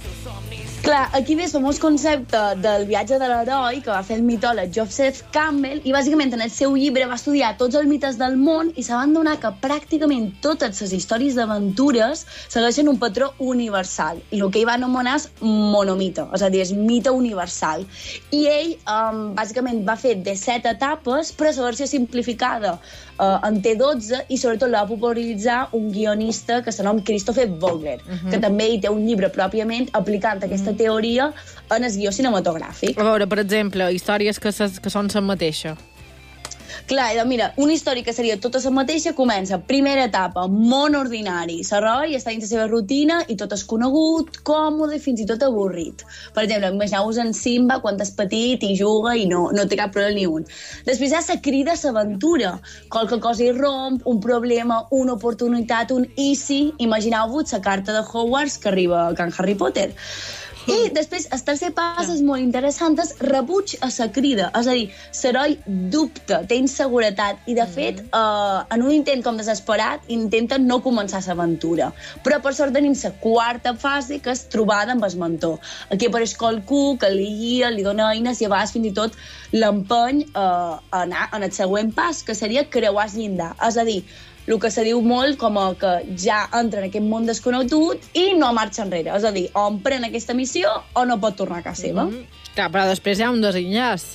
Clar, aquí ve el famós concepte del viatge de l'heroi que va fer el mitòleg Joseph Campbell i bàsicament en el seu llibre va estudiar tots els mites del món i se van donar que pràcticament totes les històries d'aventures segueixen un patró universal i el que ell va anomenar és monomite, és a dir, és mite universal. I ell um, bàsicament va fer disset etapes, però la versió simplificada uh, en té dotze i sobretot la va popularitzar un guionista que se nom Christopher Vogler, uh-huh. que també hi té un llibre pròpiament aplicant aquesta uh-huh. teoria en el guió cinematogràfic. A veure, per exemple, històries que, ses, que són la mateixa. Clar, doncs mira, una història que seria tota la mateixa comença, primera etapa, món ordinari. L'heroi està dins la seva rutina i tot és conegut, còmode i fins i tot avorrit. Per exemple, imagineu-vos en Simba quan és petit i juga i no, no té cap problema ni un. Després hi ha la crida a l'aventura. Qualque cosa hi romp, un problema, una oportunitat, un easy. Imagineu-vos la carta de Hogwarts que arriba a Can Harry Potter. I després, el tercer pas és molt interessant, és rebuig a la crida. És a dir, l'heroi dubta, té inseguretat i, de fet, eh, en un intent com desesperat, intenta no començar l'aventura. Però, per sort, tenim la quarta fase, que és trobada amb el mentor. Aquí apareix qualcú que li guia, li dona eines i a vegades fins i tot l'empeny eh, a anar en el següent pas, que seria creuar el llindar. És a dir, el que se diu molt com a que ja entra en aquest món desconegut i no marxa enrere. És a dir, o emprèn aquesta missió o no pot tornar a casa seva. Mm-hmm. Clar, però després hi ha un desenllaç.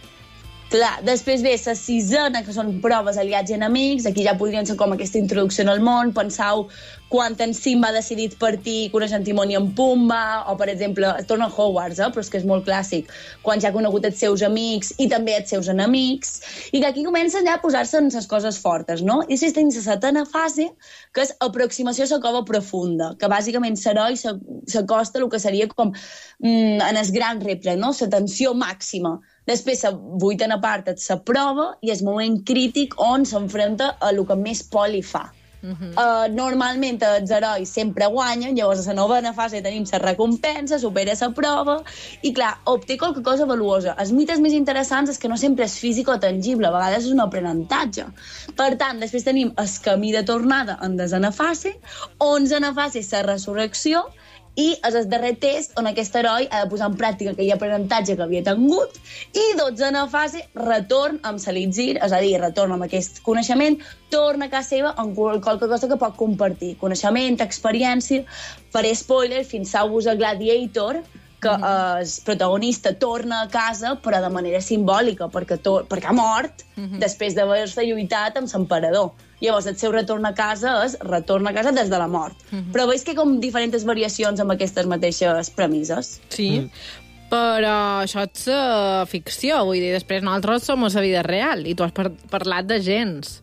Clar, després ve la sisena, que són proves, aliats i enemics. Aquí ja podrien ser com aquesta introducció al món. Penseu quan en Simba ha decidit partir coneixent Timon i en Pumba, o, per exemple, es torna a Hogwarts, eh? Però és que és molt clàssic, quan ja ha conegut els seus amics i també els seus enemics, i que aquí comencen ja a posar-se en les coses fortes, no? I després tenim la setena fase, que és aproximació a la cova profunda, que bàsicament l'heroi s'acosta el que seria com mm, en el gran repte, no? La tensió màxima. Després, la vuitena part és la prova i el moment crític on s'enfronta a el que més por li fa. Uh-huh. Uh, normalment els herois sempre guanyen, llavors a la novena fase tenim la recompensa, supera la prova i clar, obté qualque cosa valuosa. Els mites més interessants és que no sempre és físic o tangible, a vegades és un aprenentatge. Per tant, després tenim el camí de tornada en desena fase, onzena fase és la resurrecció i és el darrer test on aquest heroi ha de posar en pràctica aquell aprenentatge que havia tingut, i dotzena fase, retorn amb l'Elixir, és a dir, retorn amb aquest coneixement, torna a casa seva amb qualque cosa que pot compartir. Coneixement, experiència, faré spoiler, fins a vos a Gladiator, que el protagonista torna a casa, però de manera simbòlica, perquè, to perquè ha mort uh-huh. després d'haver-se lluitat amb l'emperador. Llavors, el seu retorn a casa és retorn a casa des de la mort. Uh-huh. Però veus que hi ha com diferents variacions amb aquestes mateixes premisses. Sí, mm. però això és uh, ficció, vull dir, després nosaltres som a la vida real, i tu has par parlat de gens.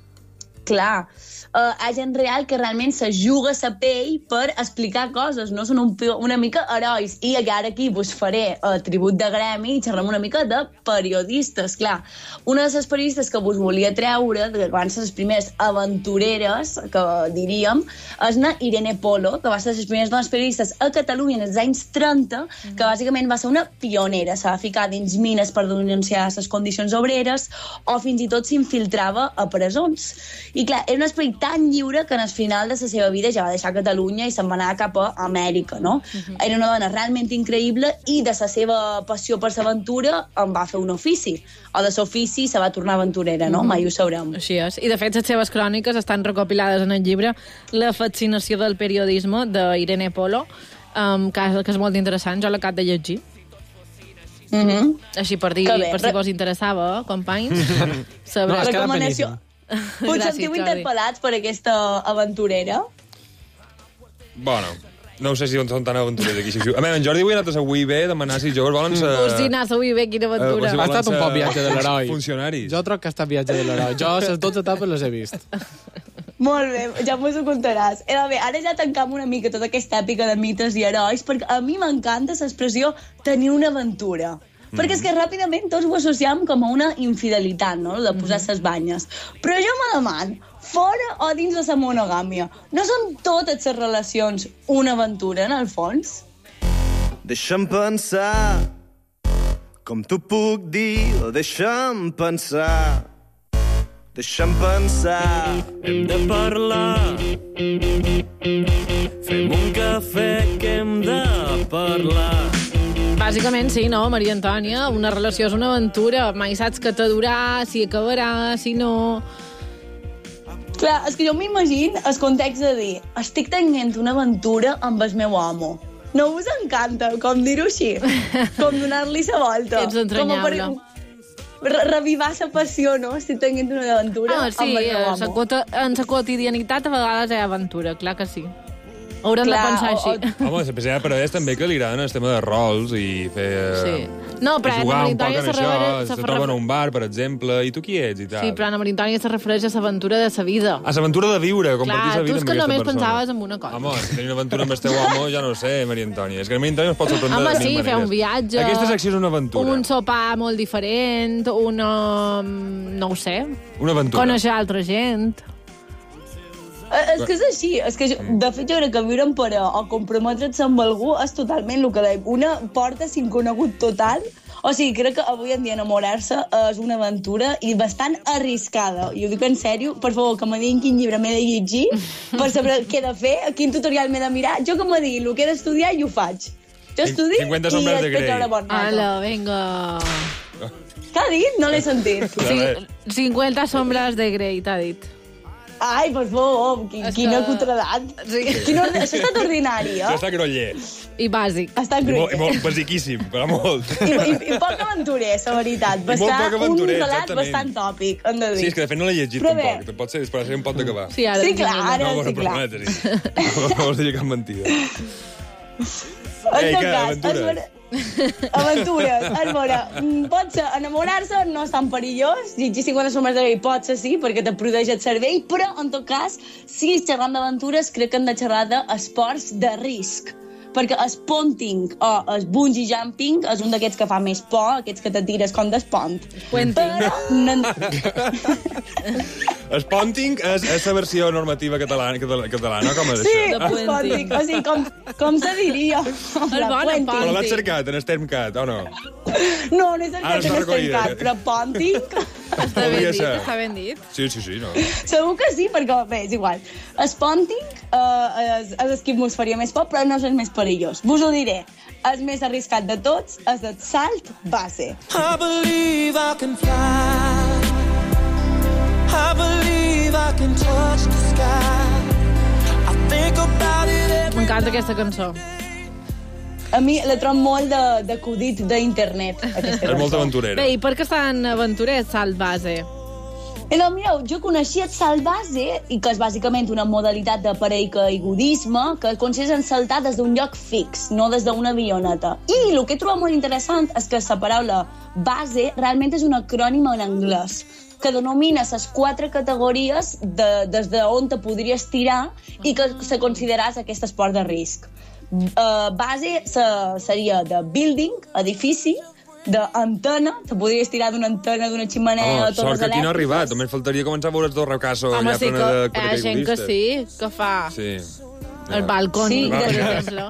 Clar, uh, hi ha gent real que realment se juga la pell per explicar coses, no? Són un, una mica herois. I ara aquí vos faré el tribut de gremi i xerrem una mica de periodistes. Clar, una de les periodistes que vos volia treure, que van ser les primeres aventureres, que diríem, és na Irene Polo, que va ser les primeres dones periodistes a Catalunya en els anys trenta, mm. que bàsicament va ser una pionera. Se va ficar dins mines per denunciar les condicions obreres o fins i tot s'infiltrava a presons. I clar, era un esperit tan lliure que en el final de la seva vida ja va deixar Catalunya i se'n va anar cap a Amèrica, no? Uh-huh. Era una dona realment increïble i de la seva passió per l'aventura en va fer un ofici. O de l'ofici se va tornar aventurera, no? Uh-huh. Mai ho sabrem. Així és. I de fet, les seves cròniques estan recopilades en el llibre La fascinació del periodisme, d'Irene Polo, um, que, que és molt interessant. Jo l'acabo de llegir. Uh-huh. Així per dir, per si vos interessava, companys. No, has quedat beníssim. Us sentiu interpel·lats per aquesta aventurera? Bueno, no sé si són tan aventurers aquí. A mi, en Jordi avui ha anat a U I B a demanar si els joves volen ser... Us dinar a U I B, quina aventura. Uh, ha estat un poc viatge de l'heroi. Funcionaris. Jo troc que ha estat viatge de l'heroi. Jo les dotze etapes les he vist. Molt bé, ja m'ho contaràs. Eh, bé, ara ja tancam una mica tota aquesta èpica de mites i herois, perquè a mi m'encanta l'expressió tenir una aventura. Mm. Perquè és que ràpidament tots ho associem com a una infidelitat, no?, de posar ses banyes. Però jo me demano, fora o dins de la monogàmia, no són totes les relacions una aventura, en el fons? Deixa'm pensar, com t'ho puc dir, o deixa'm pensar, deixa'm pensar, hem de parlar, fem un cafè que hem de parlar. Bàsicament, sí, no, Maria Antònia? Una relació és una aventura. Mai saps que t'adurà, si acabarà, si no... Clar, és que jo m'imagino el context de dir estic tenint una aventura amb el meu home. No us encanta, com dir-ho així? Com donar-li la volta. Ets entranyable. Per... re revivar la passió, no? Estic tenint una aventura ah, sí, amb el meu amo. amo. En la quotidianitat a vegades hi ha aventura, clar que sí. Haurem clar, de pensar o, així. O... Home, la P C A per a ells també que li agraden el tema de rols i fer... Sí. No, però jugar Anna un poc Marintònia en se això, se refer... troben a un bar, per exemple, i tu qui ets i tal. Sí, però Anna Marintònia se refereix a l'aventura de sa vida. A l'aventura de viure, compartir sa vida amb aquesta persona. Clar, tu és que només pensaves en una cosa. Home, si tenia una aventura amb el teu home, ja no ho sé, Maria Antònia. És que Maria Antònia es pot sorprendre Home, de mil sí, maneres. fer un viatge... Aquesta secció és una aventura. Un sopar molt diferent, una... no ho sé. Una aventura. Conèixer altra gent... És que és així, és que jo, de fet jo crec que viure en parella o comprometre's amb algú és totalment el que dèiem, una porta sin conegut total. O sigui, crec que avui en dia enamorar-se és una aventura i bastant arriscada. I ho dic en sèrio, per favor, que me diguin quin llibre m'he de llegir per saber què he de fer, quin tutorial m'he de mirar. Jo que me diguin el que he d'estudiar i ho faig. Jo estudio i després treure bon nota. Ala, vinga. Què ha dit? No l'he sentit. cinquanta sombres de Grey, t'ha dit. Ai, per favor, quin, quina que... cutredat. Sí. Quina... Això ha estat ordinari, eh? Això està groller. I bàsic. Està I molt, i molt basiquíssim, però molt. I, i, i poc aventurer, la veritat. Bastant, un calat bastant tòpic, hem de dir. Sí, és que de fet no l'he llegit però tampoc. Bé. Pot ser, per ser un pot d'acabar. Sí, ara, sí, clar, ara, no, sí, clar. No, no vols dir cap mentida. En tot cas, aventures. Aventures. És veure, pot ser enamorar-se, no és tan perillós, llegir cinquanta sombres de Grey pot ser sí, perquè te protegeix el cervell, però, en tot cas, si xerrant d'aventures, crec que hem de xerrar d'esports de risc. Perquè el ponting o el bungee jumping és un d'aquests que fa més por, aquests que te tires com d'espont. Puenting. El ponting és, és la versió normativa catalana, catalana com és sí, això? Sí, el ponting. O sigui, com, com se diria? El bon ponting. Però l'has cercat en Stermcat, o no? No, no he cercat en Stermcat, però ponting... Està ben dit, està ben dit. Sí, sí, sí, no. Segur que sí, perquè, bé, és igual. El ponting uh, és, és el que mos faria més por, però no és el més perillós. Vos ho diré. El més arriscat de tots és el salt base. I believe I can fly. I believe I can touch the sky. I think about it every M'encanta aquesta cançó. A mi la trobo molt d'acudit d'internet, aquesta cançó. És molt aventurera. Bé, i per què estan aventurers, salt base? I no, mireu, jo coneixia el salt base, i que és bàsicament una modalitat de paracaigudisme que consisteix en saltar des d'un lloc fix, no des d'una avioneta. I el que he trobat molt interessant és que la paraula base realment és un acrònim en anglès que denomina les quatre categories de, des d'on te podries tirar i que se consideràs aquest esport de risc. Uh, base se, seria de building, edifici, d'antena, te podries tirar d'una antena, d'una ximenea, oh, sort que aquí no ha arribat, només faltaria començar a veure el Torre Caso. Home, sí que hi ha gent que sí, que fa sí. el balcó, sí, per de... exemple.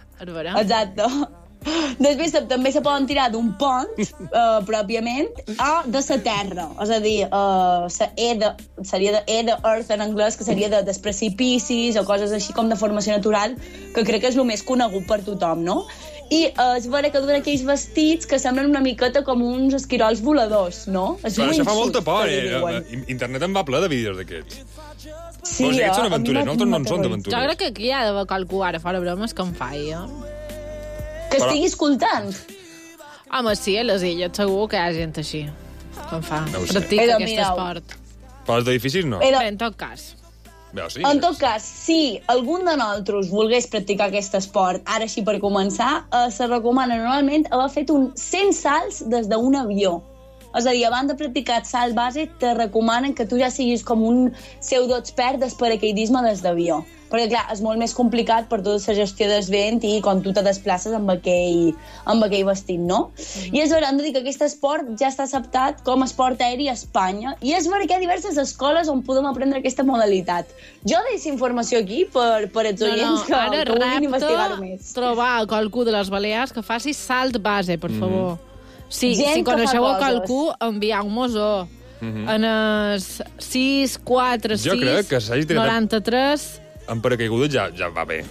Exacte. Després també se poden tirar d'un pont, uh, pròpiament, o de la terra. És a dir, uh, sa e de, seria de E de Earth en anglès, que seria de, dels precipicis o coses així com de formació natural, que crec que és el més conegut per tothom, no? I uh, és vera que duen aquells vestits que semblen una miqueta com uns esquirols voladors, no? Però això fa molta por, eh? Internet em va ple de vídeos d'aquests. Sí, Vols dir, aquests són aventures, nosaltres no en són d'aventures. Jo crec que aquí hi ha d'haver qualcú ara fora bromes que em faci, eh? Que estigui escoltant. Home, sí, a les illes segur que hi ha gent així. Com fa? No Practica Però, aquest mireu. esport. Però els d'edificis no. Era... Bé, en tot cas. Bé, sí, en tot cas, si algun de nosaltres volgués practicar aquest esport, ara així per començar, eh, se recomana normalment haver fet un cent salts des d'un avió. És a dir, abans de practicar el salt base, te recomanen que tu ja siguis com un pseudoexpert del paracaidisme des d'avió. Perquè, clar, és molt més complicat per tota la gestió del vent i quan tu te desplaces amb aquell, amb aquell vestit, no? Mm-hmm. I és vera, hem de dir que aquest esport ja està acceptat com a esport aeri a Espanya i és vera que hi ha diverses escoles on podem aprendre aquesta modalitat. Jo deixo informació aquí per, per els oients no, no, que, ara que vulguin investigar-ho més. Trobar qualcú de les Balears que faci salt base, per favor. Mm-hmm. Sí, Gent si coneixeu a coses. qualcú, envieu-mos -ho. Mm-hmm. En el sis quatre sis noranta-tres en paracaigudes ja, ja va bé.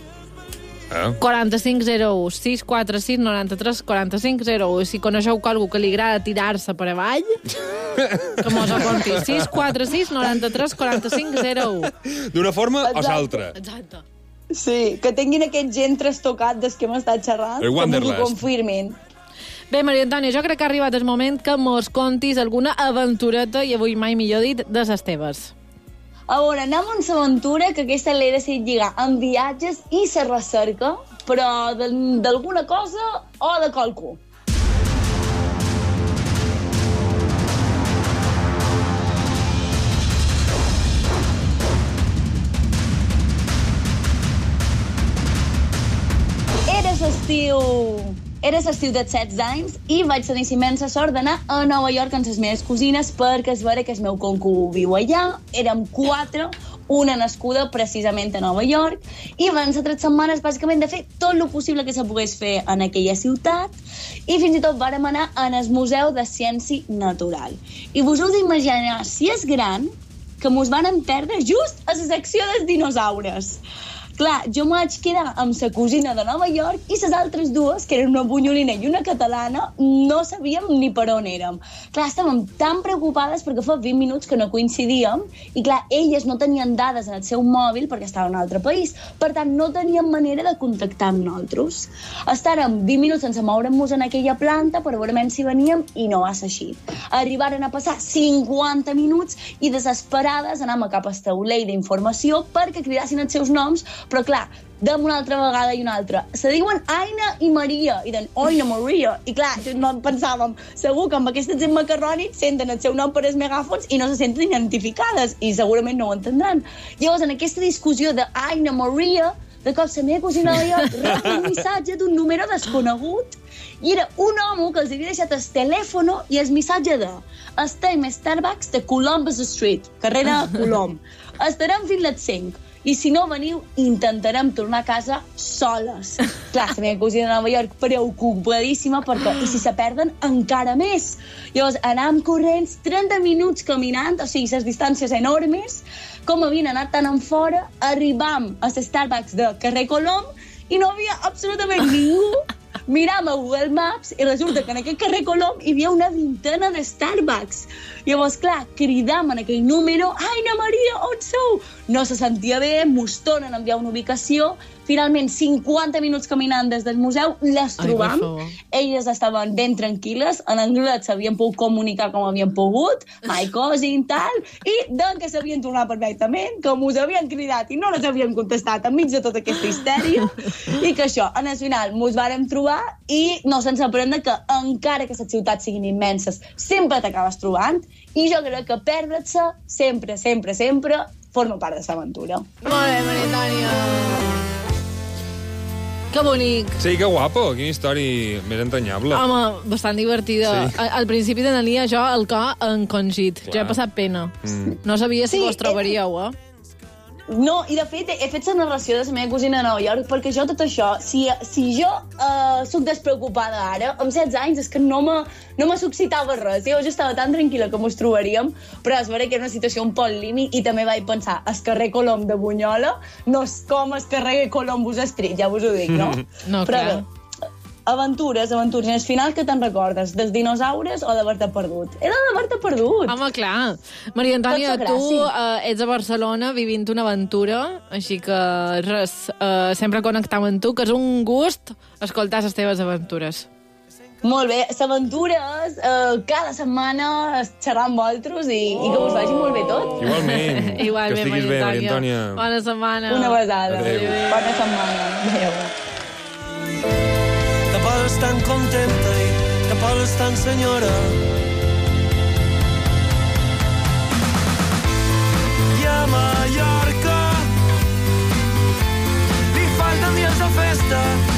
Eh? quaranta-cinc zero u. sis quatre sis noranta-tres quaranta-cinc zero u. Si coneixeu qualcú que li agrada tirar-se per avall, que mos apunti. sis quatre sis noranta-tres quaranta-cinc zero u. D'una forma o l'altra. Exacte. Sí, que tinguin aquest gent trastocat des que hem estat xerrant, el que m'ho confirmin. Bé, Maria Antònia, jo crec que ha arribat el moment que mos contis alguna aventureta, i avui mai millor dit, de les teves. A veure, anem amb l'aventura, que aquesta l'he decidit lligar amb viatges i la recerca, però d'alguna cosa o de qualcú. Era l'estiu... Era l'estiu dels setze anys i vaig tenir immensa sort d'anar a Nova York amb les meves cosines perquè es veure que el meu concu viu allà. Érem quatre, una nascuda precisament a Nova York, i van ser tres setmanes bàsicament de fer tot el possible que se pogués fer en aquella ciutat, i fins i tot vàrem anar al Museu de Ciència Natural. I vos heu d'imaginar, si és gran, que mos van perdre just a la secció dels dinosaures. Clar, jo me vaig quedar amb la cosina de Nova York i les altres dues, que eren una bunyolina i una catalana, no sabíem ni per on érem. Clar, estàvem tan preocupades perquè fa vint minuts que no coincidíem i, clar, elles no tenien dades en el seu mòbil perquè estava en un altre país. Per tant, no teníem manera de contactar amb nosaltres. Estàrem vint minuts sense moure'm-nos en aquella planta per veure si veníem i no va ser així. Arribaren a passar cinquanta minuts i desesperades anàvem cap al taulell d'informació perquè cridassin els seus noms. Però, clar, dem una altra vegada i una altra. Se diuen Aina i Maria. I den Aina Maria. I, clar, no pensàvem, segur que amb aquestes gent macarrònics senten el seu nom per els megàfons i no se senten identificades. I segurament no ho entendran. Llavors, en aquesta discussió de Aina Maria, de cop la meva cosina deia rep un missatge d'un número desconegut i era un home que els havia deixat el telèfon i el missatge de estem a Starbucks de Columbus Street, carrera Colom. Estarem fins les cinc. I si no veniu, intentarem tornar a casa soles. Clar, la meva cosina de Nova York preocupadíssima perquè, i si se perden, encara més. Llavors, anàvem corrents trenta minuts caminant, o sigui, les distàncies enormes, com havien anat tan en fora, arribam a Starbucks de carrer Colom i no havia absolutament ningú. Miram a Google Maps i resulta que en aquest carrer Colom hi havia una vintena de Starbucks. Llavors, clar, cridam en aquell número Aina Maria, on sou? No se sentia bé, mos tornen a enviar una ubicació. Finalment, cinquanta minuts caminant des del museu, les trobam. Ai, elles estaven ben tranquil·les, en anglès s'havien pogut comunicar com havien pogut, my cousin, tal, i doncs que s'havien tornat perfectament, que mos havien cridat i no les havien contestat enmig de tota aquesta histèria, i que això, en el final, mos vàrem trobar i no sense aprendre que encara que les ciutats siguin immenses, sempre t'acabes trobant, i jo crec que perdre-se sempre, sempre, sempre forma part de l'aventura. Molt bé, Maria Antònia. Que bonic. Sí, que guapo. Quina història més entranyable. Home, bastant divertida. Sí. Al principi tenia jo el cor encongit. Clar. Jo he passat pena. Mm. No sabia si sí, vos trobaríeu, eh? No, i de fet he fet la narració de la meva cosina a Nova York perquè jo tot això, si, si jo uh, soc despreocupada ara, amb setze anys és que no me, no me suscitava res. Jo estava tan tranquil·la que mos trobaríem, però és vera que era una situació un poc límit i també vaig pensar, el carrer Colom de Bunyola no és com el carrer Columbus Street, ja vos ho dic, no? No, però clar. Bé, aventures, aventures. I al final, què te'n recordes? Dels dinosaures o d'haver-te perdut? Era d'haver-te perdut. Home, clar. Maria Antònia, tu uh, ets a Barcelona vivint una aventura, així que res, uh, sempre connectar amb tu, que és un gust escoltar les teves aventures. Molt bé, l'aventures uh, cada setmana xerrar amb vosaltres i, i que us vagi molt bé tot. Igualment. Igualment, que estiguis bé, Maria Antònia. Bona setmana. Una besada. Adéu. Bona setmana. Adéu. Te poses tan contenta i te poses tan senyora. I a Mallorca li falten dies de festa.